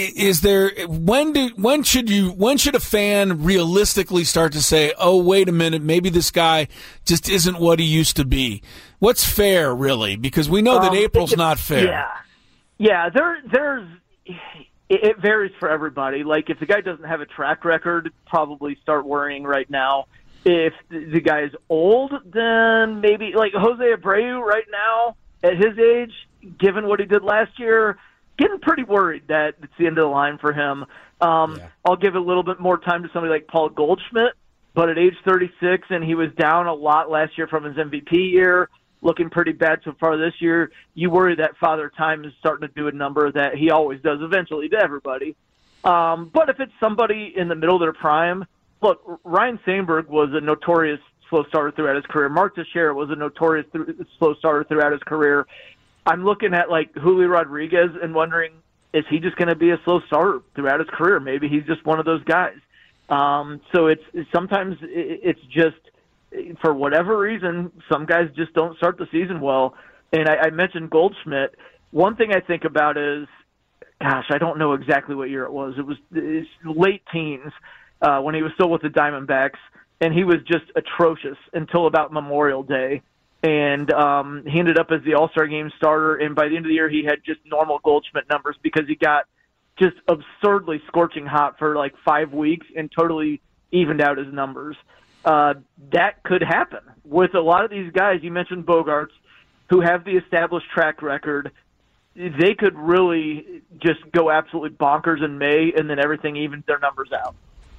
should a fan realistically start to say, oh, wait a minute, maybe this guy just isn't what he used to be? What's fair, really? Because we know that April's not fair. Yeah. There's it varies for everybody. Like, if the guy doesn't have a track record, probably start worrying right now. If the guy is old, then maybe, like Jose Abreu right now, at his age, given what he did last year, getting pretty worried that it's the end of the line for him. I'll give a little bit more time to somebody like Paul Goldschmidt, but at age 36, and he was down a lot last year from his MVP year, looking pretty bad so far this year. You worry that Father Time is starting to do a number that he always does eventually to everybody. But if it's somebody in the middle of their prime, look, Ryan Sandberg was a notorious slow starter throughout his career. Mark Teixeira was a notorious slow starter throughout his career. I'm looking at, like, Julio Rodriguez and wondering, is he just going to be a slow starter throughout his career? Maybe he's just one of those guys. So sometimes it's just, for whatever reason, some guys just don't start the season well. And I mentioned Goldschmidt. One thing I think about is, gosh, I don't know exactly what year it was. It was late teens when he was still with the Diamondbacks, and he was just atrocious until about Memorial Day. And he ended up as the All-Star Game starter, and by the end of the year, he had just normal Goldschmidt numbers because he got just absurdly scorching hot for like 5 weeks and totally evened out his numbers. That could happen with a lot of these guys. You mentioned Bogaerts, who have the established track record. They could really just go absolutely bonkers in May, and then everything evens their numbers out.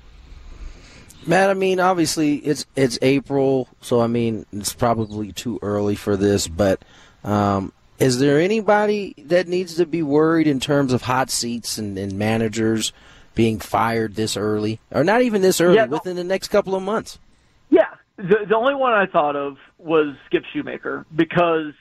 Matt, I mean, obviously it's April, so I mean it's probably too early for this, but is there anybody that needs to be worried in terms of hot seats and managers being fired this early, or not even this early, within the next couple of months? Yeah, the only one I thought of was Skip Shoemaker because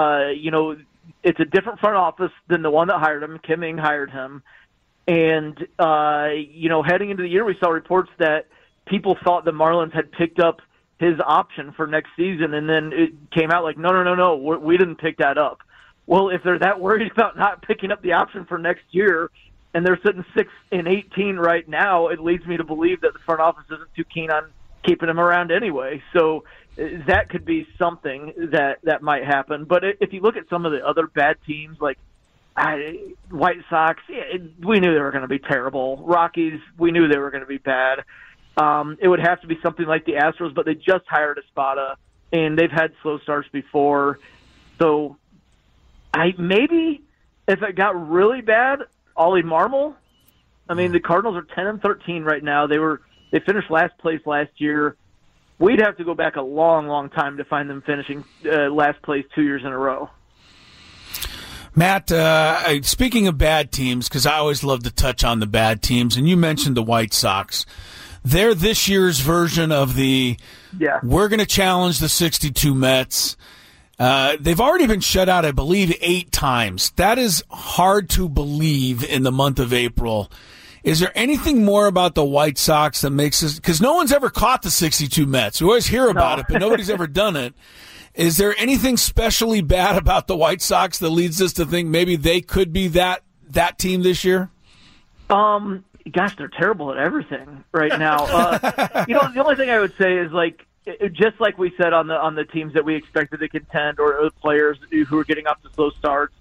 it's a different front office than the one that hired him. Kim Ng hired him, and heading into the year, we saw reports that people thought the Marlins had picked up his option for next season, and then it came out like, no, we didn't pick that up. Well, if they're that worried about not picking up the option for next year, and they're sitting 6-18 right now, it leads me to believe that the front office isn't too keen on keeping him around anyway. So that could be something that might happen. But if you look at some of the other bad teams, like White Sox, we knew they were going to be terrible. Rockies, we knew they were going to be bad. It would have to be something like the Astros, but they just hired Espada, and they've had slow starts before. So maybe if it got really bad, Ollie Marmol. I mean, the Cardinals are 10-13 right now. They finished last place last year. We'd have to go back a long, long time to find them finishing last place 2 years in a row. Matt, speaking of bad teams, because I always love to touch on the bad teams, and you mentioned the White Sox. They're this year's version of we're going to challenge the 62 Mets. They've already been shut out, I believe, 8 times. That is hard to believe in the month of April. Is there anything more about the White Sox that makes us – because no one's ever caught the 62 Mets. We always hear about it, but nobody's ever done it. Is there anything specially bad about the White Sox that leads us to think maybe they could be that team this year? Gosh, they're terrible at everything right now. The only thing I would say is, like, just like we said on the teams that we expected to contend or players who are getting off to slow starts,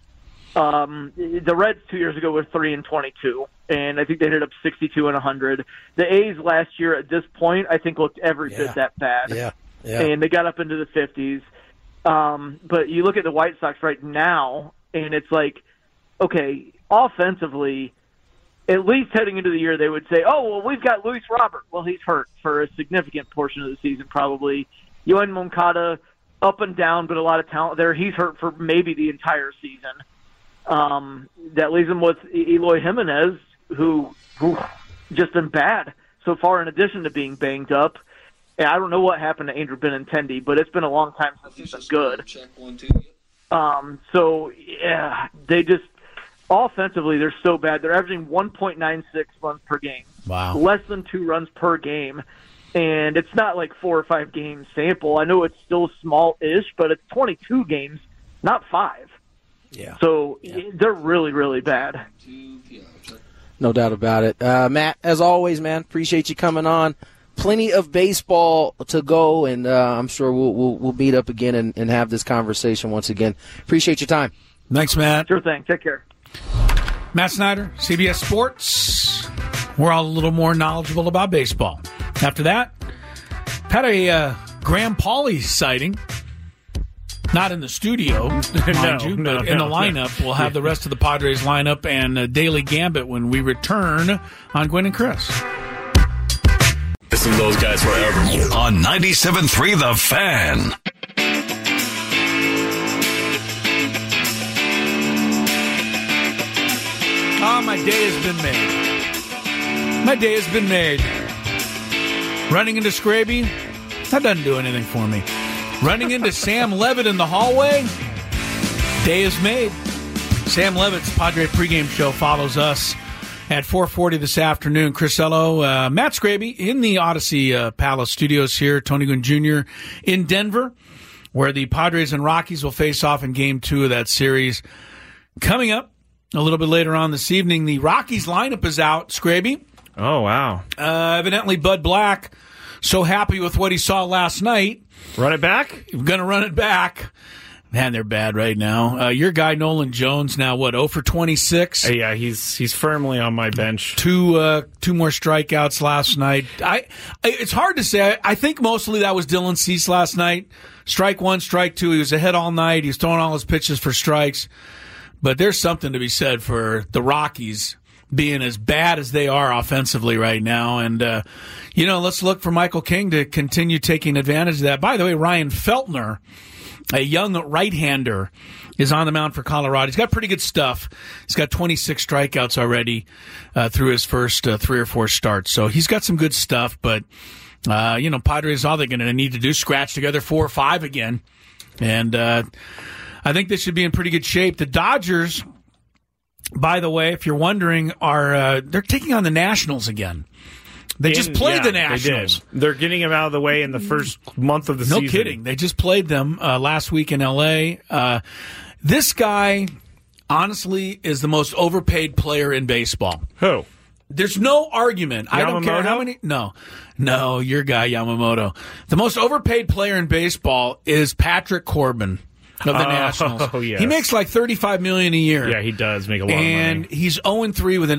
the Reds 2 years ago were 3-22, and I think they ended up 62-100. The A's last year at this point, I think, looked every bit that bad. Yeah. And they got up into the 50s. But you look at the White Sox right now, and it's like, okay, offensively, at least heading into the year, they would say, oh, well, we've got Luis Robert. Well, he's hurt for a significant portion of the season, probably. Yohan Moncada, up and down, but a lot of talent there. He's hurt for maybe the entire season. That leaves him with Eloy Jimenez, who just been bad so far in addition to being banged up. And I don't know what happened to Andrew Benintendi, but it's been a long time since he's been good. They just – offensively, they're so bad. They're averaging 1.96 runs per game. Wow. Less than 2 runs per game. And it's not like 4 or 5 game sample. I know it's still small-ish, but it's 22 games, not 5. Yeah. So they're really, really bad. No doubt about it. Matt, as always, man, appreciate you coming on. Plenty of baseball to go, and I'm sure we'll meet up again and have this conversation once again. Appreciate your time. Thanks, Matt. Sure thing. Take care. Matt Snyder, CBS Sports. We're all a little more knowledgeable about baseball. After that, had a Graham Pauley sighting. Not in the studio, mind you, but in the lineup. We'll have the rest of the Padres lineup and Daily Gambit when we return on Gwynn and Chris. Listen to those guys forever. On 97.3 The Fan. My day has been made. My day has been made. Running into Scraby, that doesn't do anything for me. Running into Sam Levitt in the hallway, day is made. Sam Levitt's Padre pregame show follows us at 4:40 this afternoon. Chris Ello, Matt Scraby in the Odyssey Palace studios here. Tony Gwynn Jr. in Denver, where the Padres and Rockies will face off in Game 2 of that series. Coming up a little bit later on this evening, the Rockies lineup is out, Scraby. Oh, wow. Evidently, Bud Black, so happy with what he saw last night. Run it back? I'm going to run it back. Man, they're bad right now. Your guy, Nolan Jones, now, 0 for 26? Yeah, he's firmly on my bench. Two more strikeouts last night. It's hard to say. I think mostly that was Dylan Cease last night. Strike one, strike two. He was ahead all night. He was throwing all his pitches for strikes. But there's something to be said for the Rockies being as bad as they are offensively right now. And, let's look for Michael King to continue taking advantage of that. By the way, Ryan Feltner, a young right-hander, is on the mound for Colorado. He's got pretty good stuff. He's got 26 strikeouts already through his first 3 or 4 starts. So he's got some good stuff. But, Padres, all they're going to need to do is scratch together 4 or 5 again. And I think they should be in pretty good shape. The Dodgers, by the way, if you're wondering, they're taking on the Nationals again. They just played the Nationals. They're getting them out of the way in the first month of the season. No kidding. They just played them last week in L.A. This guy, honestly, is the most overpaid player in baseball. Who? There's no argument. Yamamoto? I don't care how many. No, your guy, Yamamoto. The most overpaid player in baseball is Patrick Corbin of the Nationals. Oh, yes. He makes like $35 million a year. Yeah, he does make a lot of money. And he's 0-3 with an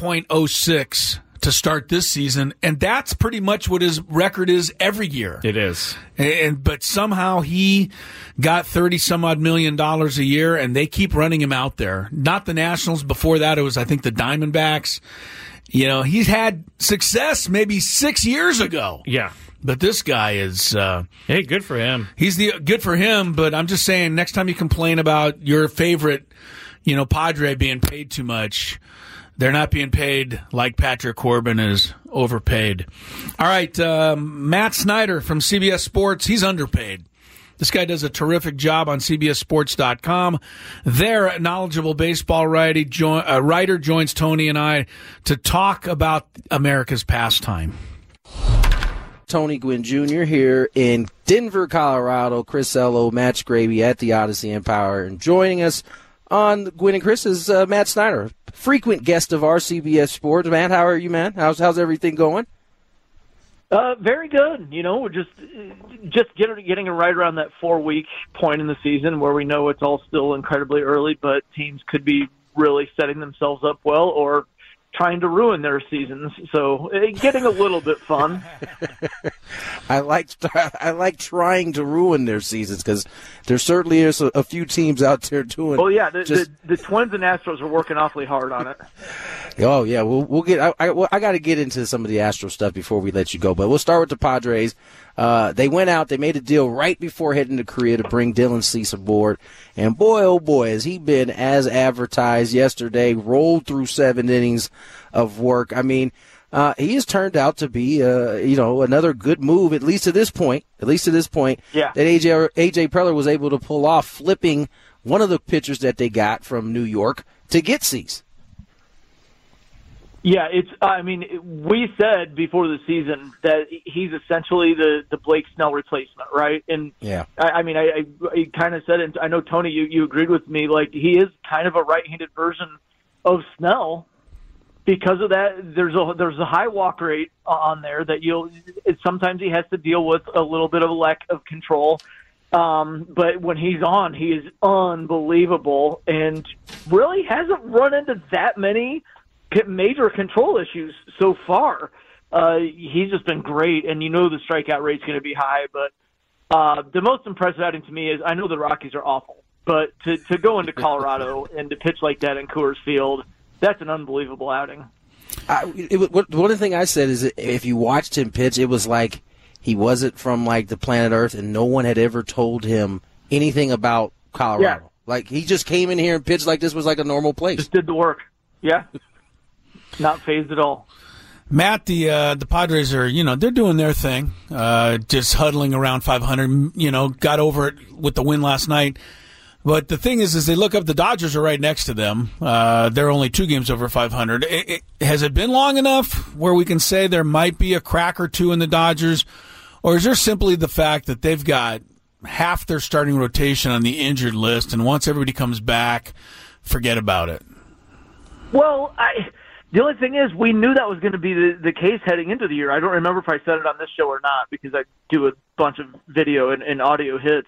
8.06 to start this season, and that's pretty much what his record is every year. It is. But somehow he got $30-some-odd million a year, and they keep running him out there. Not the Nationals. Before that, it was, I think, the Diamondbacks. He's had success maybe 6 years ago. Yeah. But this guy is... hey, good for him. Good for him, but I'm just saying, next time you complain about your favorite, Padre being paid too much, they're not being paid like Patrick Corbin is overpaid. All right, Matt Snyder from CBS Sports, he's underpaid. This guy does a terrific job on CBSSports.com. Their knowledgeable baseball writer joins Tony and I to talk about America's pastime. Tony Gwynn Jr. here in Denver, Colorado. Chris Ello, Matt Scraby at the Odyssey Empire. And joining us on Gwynn and Chris is Matt Snyder, frequent guest of our CBS Sports. Matt, how are you, man? How's everything going? Very good. We're just getting right around that 4-week point in the season where we know it's all still incredibly early, but teams could be really setting themselves up well or trying to ruin their seasons. So getting a little bit fun. I like trying to ruin their seasons because there certainly is a few teams out there doing. Oh yeah, the Twins and Astros are working awfully hard on it. Oh yeah, we'll get. I got to get into some of the Astro stuff before we let you go, but we'll start with the Padres. They went out, they made a deal right before heading to Korea to bring Dylan Cease aboard, and boy, oh boy, has he been as advertised yesterday. Rolled through 7 innings of work. I mean, he has turned out to be, another good move, at least to this point. Yeah. That AJ Preller was able to pull off, flipping one of the pitchers that they got from New York to get Cease. Yeah, we said before the season that he's essentially the Blake Snell replacement, right? And yeah, I kind of said it. I know, Tony, you agreed with me. Like, he is kind of a right-handed version of Snell. Because of that, there's a high walk rate on there that sometimes he has to deal with a little bit of a lack of control. But when he's on, he is unbelievable and really hasn't run into that many major control issues so far. He's just been great, and the strikeout rate's going to be high. But the most impressive outing to me is, I know the Rockies are awful, but to go into Colorado and to pitch like that in Coors Field, that's an unbelievable outing. One thing I said is, if you watched him pitch, it was like he wasn't from like the planet Earth, and no one had ever told him anything about Colorado. Yeah. Like, he just came in here and pitched like this was like a normal place. Just did the work. Yeah. Not phased at all. Matt, the Padres are, they're doing their thing, just huddling around 500, got over it with the win last night. But the thing is they look up, the Dodgers are right next to them. They're only 2 games over 500. Has it been long enough where we can say there might be a crack or two in the Dodgers? Or is there simply the fact that they've got half their starting rotation on the injured list, and once everybody comes back, forget about it? Well, the only thing is, we knew that was going to be the case heading into the year. I don't remember if I said it on this show or not, because I do a bunch of video and audio hits.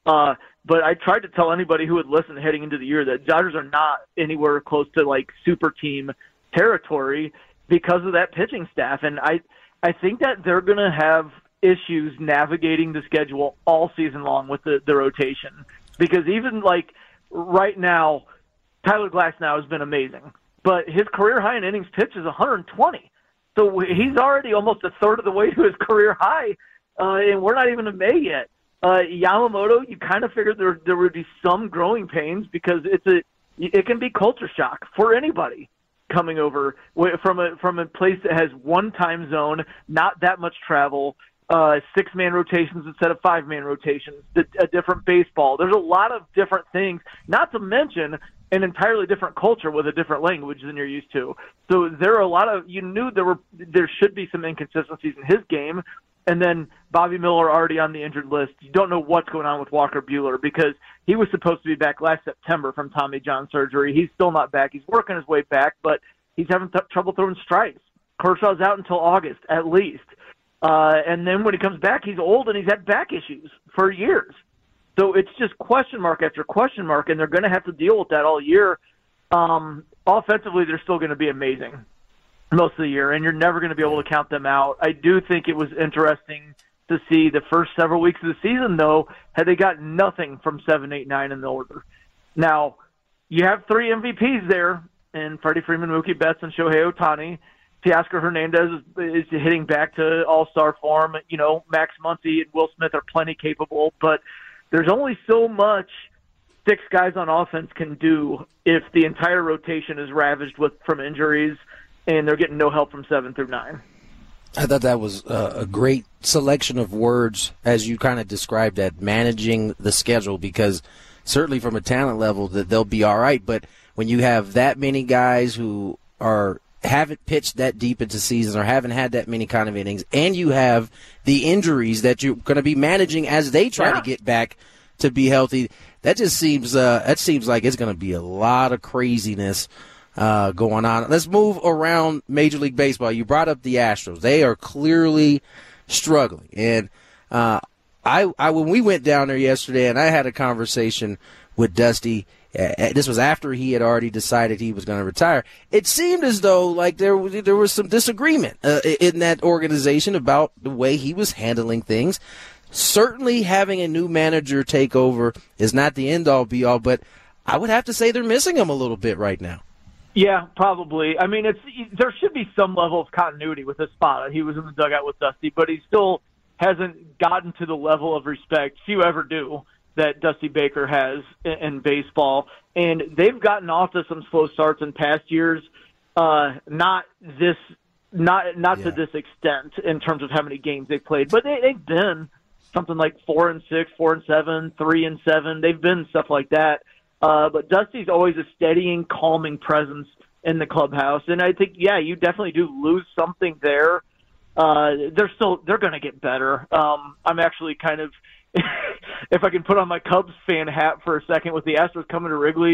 But I tried to tell anybody who would listen heading into the year that Dodgers are not anywhere close to like super team territory because of that pitching staff. And I think that they're going to have issues navigating the schedule all season long with the rotation, because even like right now, Tyler Glasnow has been amazing, but his career high in innings pitched is 120. So he's already almost a third of the way to his career high, and we're not even in May yet. Yamamoto, you kind of figured there would be some growing pains, because it can be culture shock for anybody coming over from a place that has one time zone, not that much travel, 6-man rotations instead of 5-man rotations, a different baseball. There's a lot of different things, not to mention an entirely different culture with a different language than you're used to. So there are a lot of, you knew there should be some inconsistencies in his game. And then Bobby Miller already on the injured list. You don't know what's going on with Walker Buehler, because he was supposed to be back last September from Tommy John surgery. He's still not back. He's working his way back, but he's having trouble throwing strikes. Kershaw's out until August at least. And then when he comes back, he's old and he's had back issues for years. So it's just question mark after question mark, and they're going to have to deal with that all year. Offensively, they're still going to be amazing most of the year, and you're never going to be able to count them out. I do think it was interesting to see the first several weeks of the season, though, had they got nothing from 7, 8, 9 in the order. Now, you have 3 MVPs there, and Freddie Freeman, Mookie Betts, and Shohei Ohtani. Teoscar Hernandez is hitting back to all-star form. Max Muncy and Will Smith are plenty capable, but there's only so much 6 guys on offense can do if the entire rotation is ravaged from injuries, and they're getting no help from 7 through 9. I thought that was a great selection of words as you kind of described that, managing the schedule, because certainly from a talent level that they'll be all right. But when you have that many guys who haven't pitched that deep into season or haven't had that many kind of innings, and you have the injuries that you're going to be managing as they try to get back to be healthy, that just seems like it's going to be a lot of craziness going on. Let's move around Major League Baseball. You brought up the Astros. They are clearly struggling. And when we went down there yesterday, and I had a conversation with Dusty, this was after he had already decided he was going to retire. It seemed as though like there was some disagreement in that organization about the way he was handling things. Certainly having a new manager take over is not the end-all, be-all, but I would have to say they're missing him a little bit right now. Yeah, probably. I mean, there should be some level of continuity with Espada. He was in the dugout with Dusty, but he still hasn't gotten to the level of respect, few ever do, that Dusty Baker has in baseball. And they've gotten off to some slow starts in past years, not to this extent in terms of how many games they've played, but they've been something like 4-6, 4-7, 3-7. They've been stuff like that. But Dusty's always a steadying, calming presence in the clubhouse. And I think, you definitely do lose something there. They're going to get better. I'm actually kind of, if I can put on my Cubs fan hat for a second, with the Astros coming to Wrigley,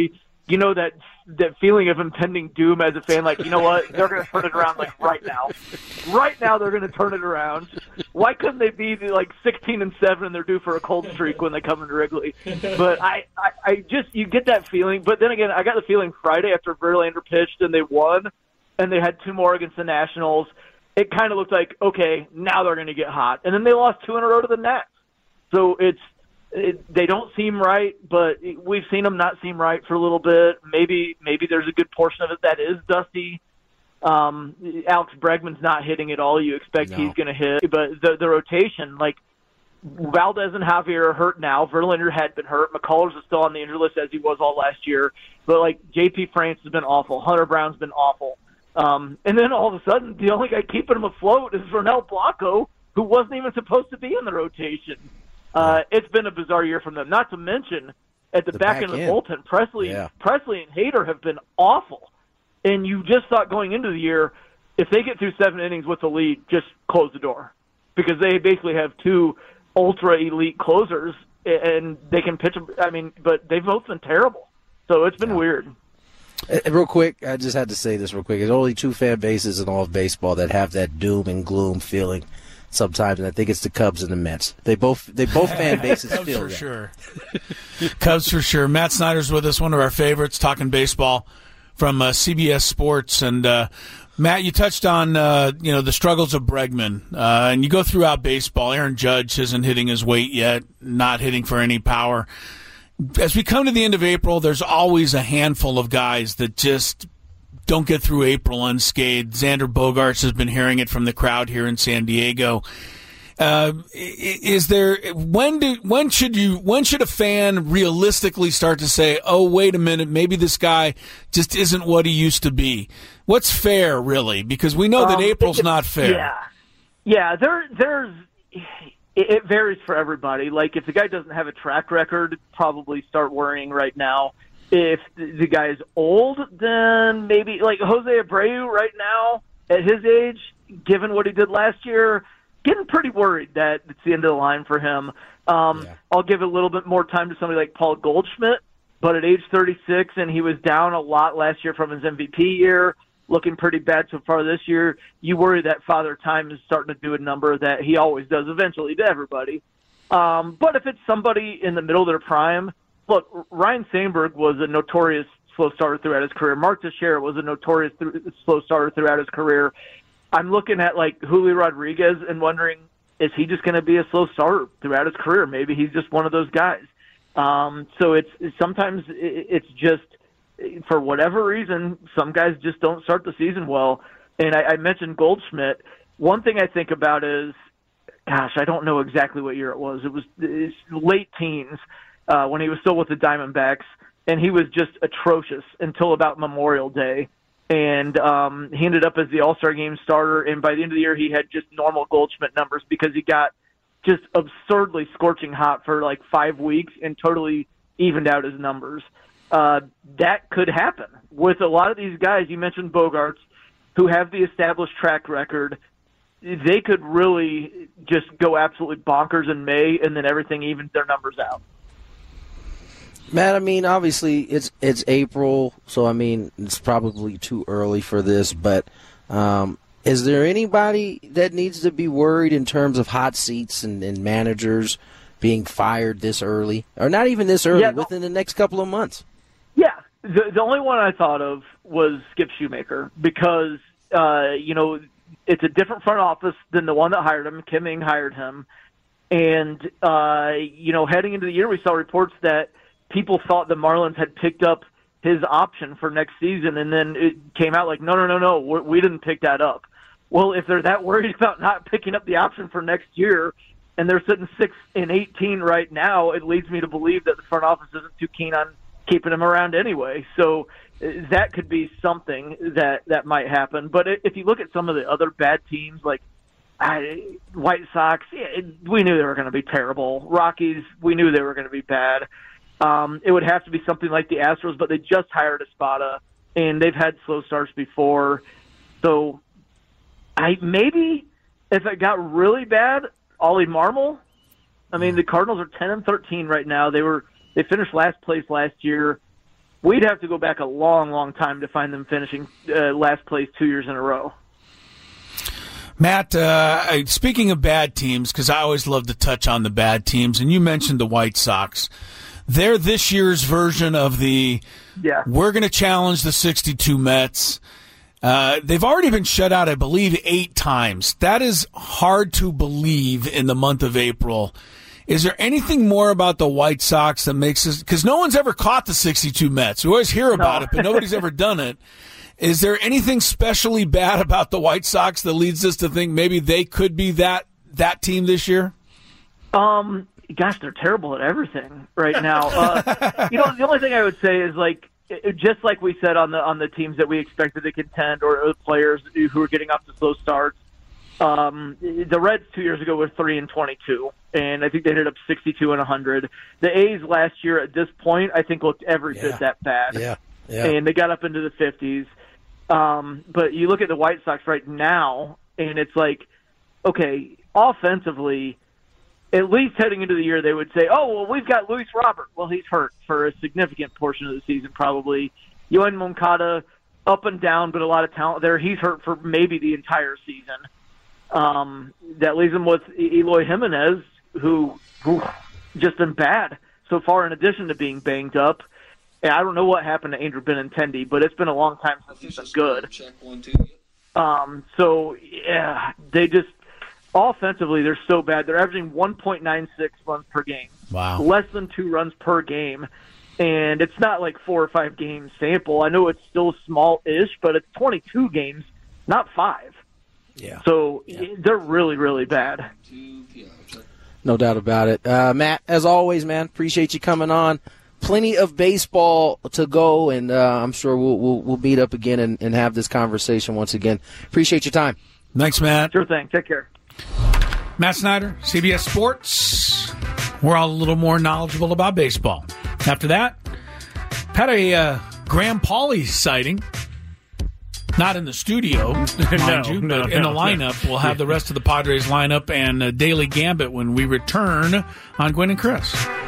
you know, that feeling of impending doom as a fan, like, you know what, they're going to turn it around, like, right now. Right now they're going to turn it around. Why couldn't they be, like, 16-7 and they're due for a cold streak when they come into Wrigley? But I just, you get that feeling. But then again, I got the feeling Friday after Verlander pitched and they won, and they had 2 more against the Nationals, it kind of looked like, okay, now they're going to get hot. And then they lost 2 in a row to the Nats. So they don't seem right, but we've seen them not seem right for a little bit. Maybe there's a good portion of it that is dusty. Alex Bregman's not hitting at all. You expect he's going to hit, but the rotation, like Valdez and Javier are hurt now. Verlander had been hurt. McCullers is still on the injury list as he was all last year. But like JP France has been awful. Hunter Brown's been awful. And then all of a sudden, the only guy keeping him afloat is Ronel Blanco, who wasn't even supposed to be in the rotation. It's been a bizarre year from them. Not to mention, at the back end of the bullpen, Presley and Hader have been awful. And you just thought going into the year, if they get through 7 innings with the lead, just close the door. Because they basically have 2 ultra-elite closers, and they can pitch them. I mean, but they've both been terrible. So it's been weird. Real quick, I just had to say this real quick. There's only 2 fan bases in all of baseball that have that doom and gloom feeling sometimes, and I think it's the Cubs and the Mets. They both fan bases Cubs feel for that. Sure. Cubs for sure. Matt Snyder's with us, one of our favorites, talking baseball from CBS Sports. And Matt, you touched on the struggles of Bregman, and you go throughout baseball. Aaron Judge isn't hitting his weight yet, not hitting for any power. As we come to the end of April, there's always a handful of guys that just don't get through April unscathed. Xander Bogaerts has been hearing it from the crowd here in San Diego. Is there when should a fan realistically start to say, oh, wait a minute, maybe this guy just isn't what he used to be? What's fair, really? Because we know that April's not fair. Yeah. It varies for everybody. Like, if the guy doesn't have a track record, probably start worrying right now. If the guy is old, then maybe, like Jose Abreu right now, at his age, given what he did last year, getting pretty worried that it's the end of the line for him. I'll give a little bit more time to somebody like Paul Goldschmidt, but at age 36, and he was down a lot last year from his MVP year, looking pretty bad so far this year. You worry that Father Time is starting to do a number that he always does eventually to everybody. But if it's somebody in the middle of their prime, look, Ryan Sandberg was a notorious slow starter throughout his career. Mark Teixeira was a notorious slow starter throughout his career. I'm looking at, like, Julio Rodriguez and wondering, is he just going to be a slow starter throughout his career? Maybe he's just one of those guys. So sometimes it's just, for whatever reason, some guys just don't start the season well. And I mentioned Goldschmidt. One thing I think about is, gosh, I don't know exactly what year it was. It's late teens when he was still with the Diamondbacks, and he was just atrocious until about Memorial Day. And he ended up as the All-Star Game starter, and by the end of the year, he had just normal Goldschmidt numbers because he got just absurdly scorching hot for like 5 weeks and totally evened out his numbers. That could happen with a lot of these guys. You mentioned Bogaerts, who have the established track record. They could really just go absolutely bonkers in May, and then everything evens their numbers out. Matt, I mean, obviously it's April, so I mean it's probably too early for this. But is there anybody that needs to be worried in terms of hot seats and managers being fired this early, or not even this early, within the next couple of months? Yeah, the only one I thought of was Skip Shoemaker because it's a different front office than the one that hired him. Kim Ng hired him, and heading into the year, we saw reports that people thought the Marlins had picked up his option for next season, and then it came out like, no, we didn't pick that up. Well, if they're that worried about not picking up the option for next year, and they're sitting 6-18 right now, it leads me to believe that the front office isn't too keen on keeping him around anyway. So that could be something that might happen. But if you look at some of the other bad teams, like White Sox, we knew they were going to be terrible. Rockies, we knew they were going to be bad. It would have to be something like the Astros, but they just hired Espada, and they've had slow starts before. So maybe if it got really bad, Ollie Marmol. I mean, the Cardinals are 10-13 right now. They finished last place last year. we'd have to go back a long, long time to find them finishing last place 2 years in a row. Matt, speaking of bad teams, because I always love to touch on the bad teams, and you mentioned the White Sox. They're this year's version of we're going to challenge the 62 Mets. They've already been shut out, I believe, 8 times. That is hard to believe in the month of April. Is there anything more about the White Sox that makes us – because no one's ever caught the 62 Mets. We always hear about it, but nobody's ever done it. Is there anything specially bad about the White Sox that leads us to think maybe they could be that team this year? Gosh, they're terrible at everything right now. The only thing I would say is, like, just like we said on the teams that we expected to contend or the players who are getting off to slow starts, the Reds 2 years ago were 3-22, and I think they ended up 62-100. The A's last year at this point, I think, looked every bit that bad. Yeah. And they got up into the 50s. But you look at the White Sox right now, and it's like, okay, offensively, at least heading into the year, they would say, oh, well, we've got Luis Robert. Well, he's hurt for a significant portion of the season, probably. Yoan Moncada, up and down, but a lot of talent there. He's hurt for maybe the entire season. That leaves him with Eloy Jimenez, who just been bad so far, in addition to being banged up. And I don't know what happened to Andrew Benintendi, but it's been a long time since he's been good. They just offensively they're so bad. They're averaging 1.96 runs per game. Wow, less than 2 runs per game, and it's not like 4 or 5 game sample. I know it's still small-ish, but it's 22 games, not 5. Yeah. So they're really, really bad. No doubt about it. Matt, as always, man, appreciate you coming on. Plenty of baseball to go, and I'm sure we'll meet up again and have this conversation once again. Appreciate your time. Thanks, Matt. Sure thing. Take care. Matt Snyder, CBS Sports. We're all a little more knowledgeable about baseball. After that, had a Graham Pauley sighting. Not in the studio, mind you, but in the lineup. We'll have the rest of the Padres lineup and Daily Gambit when we return on Gwynn and Chris.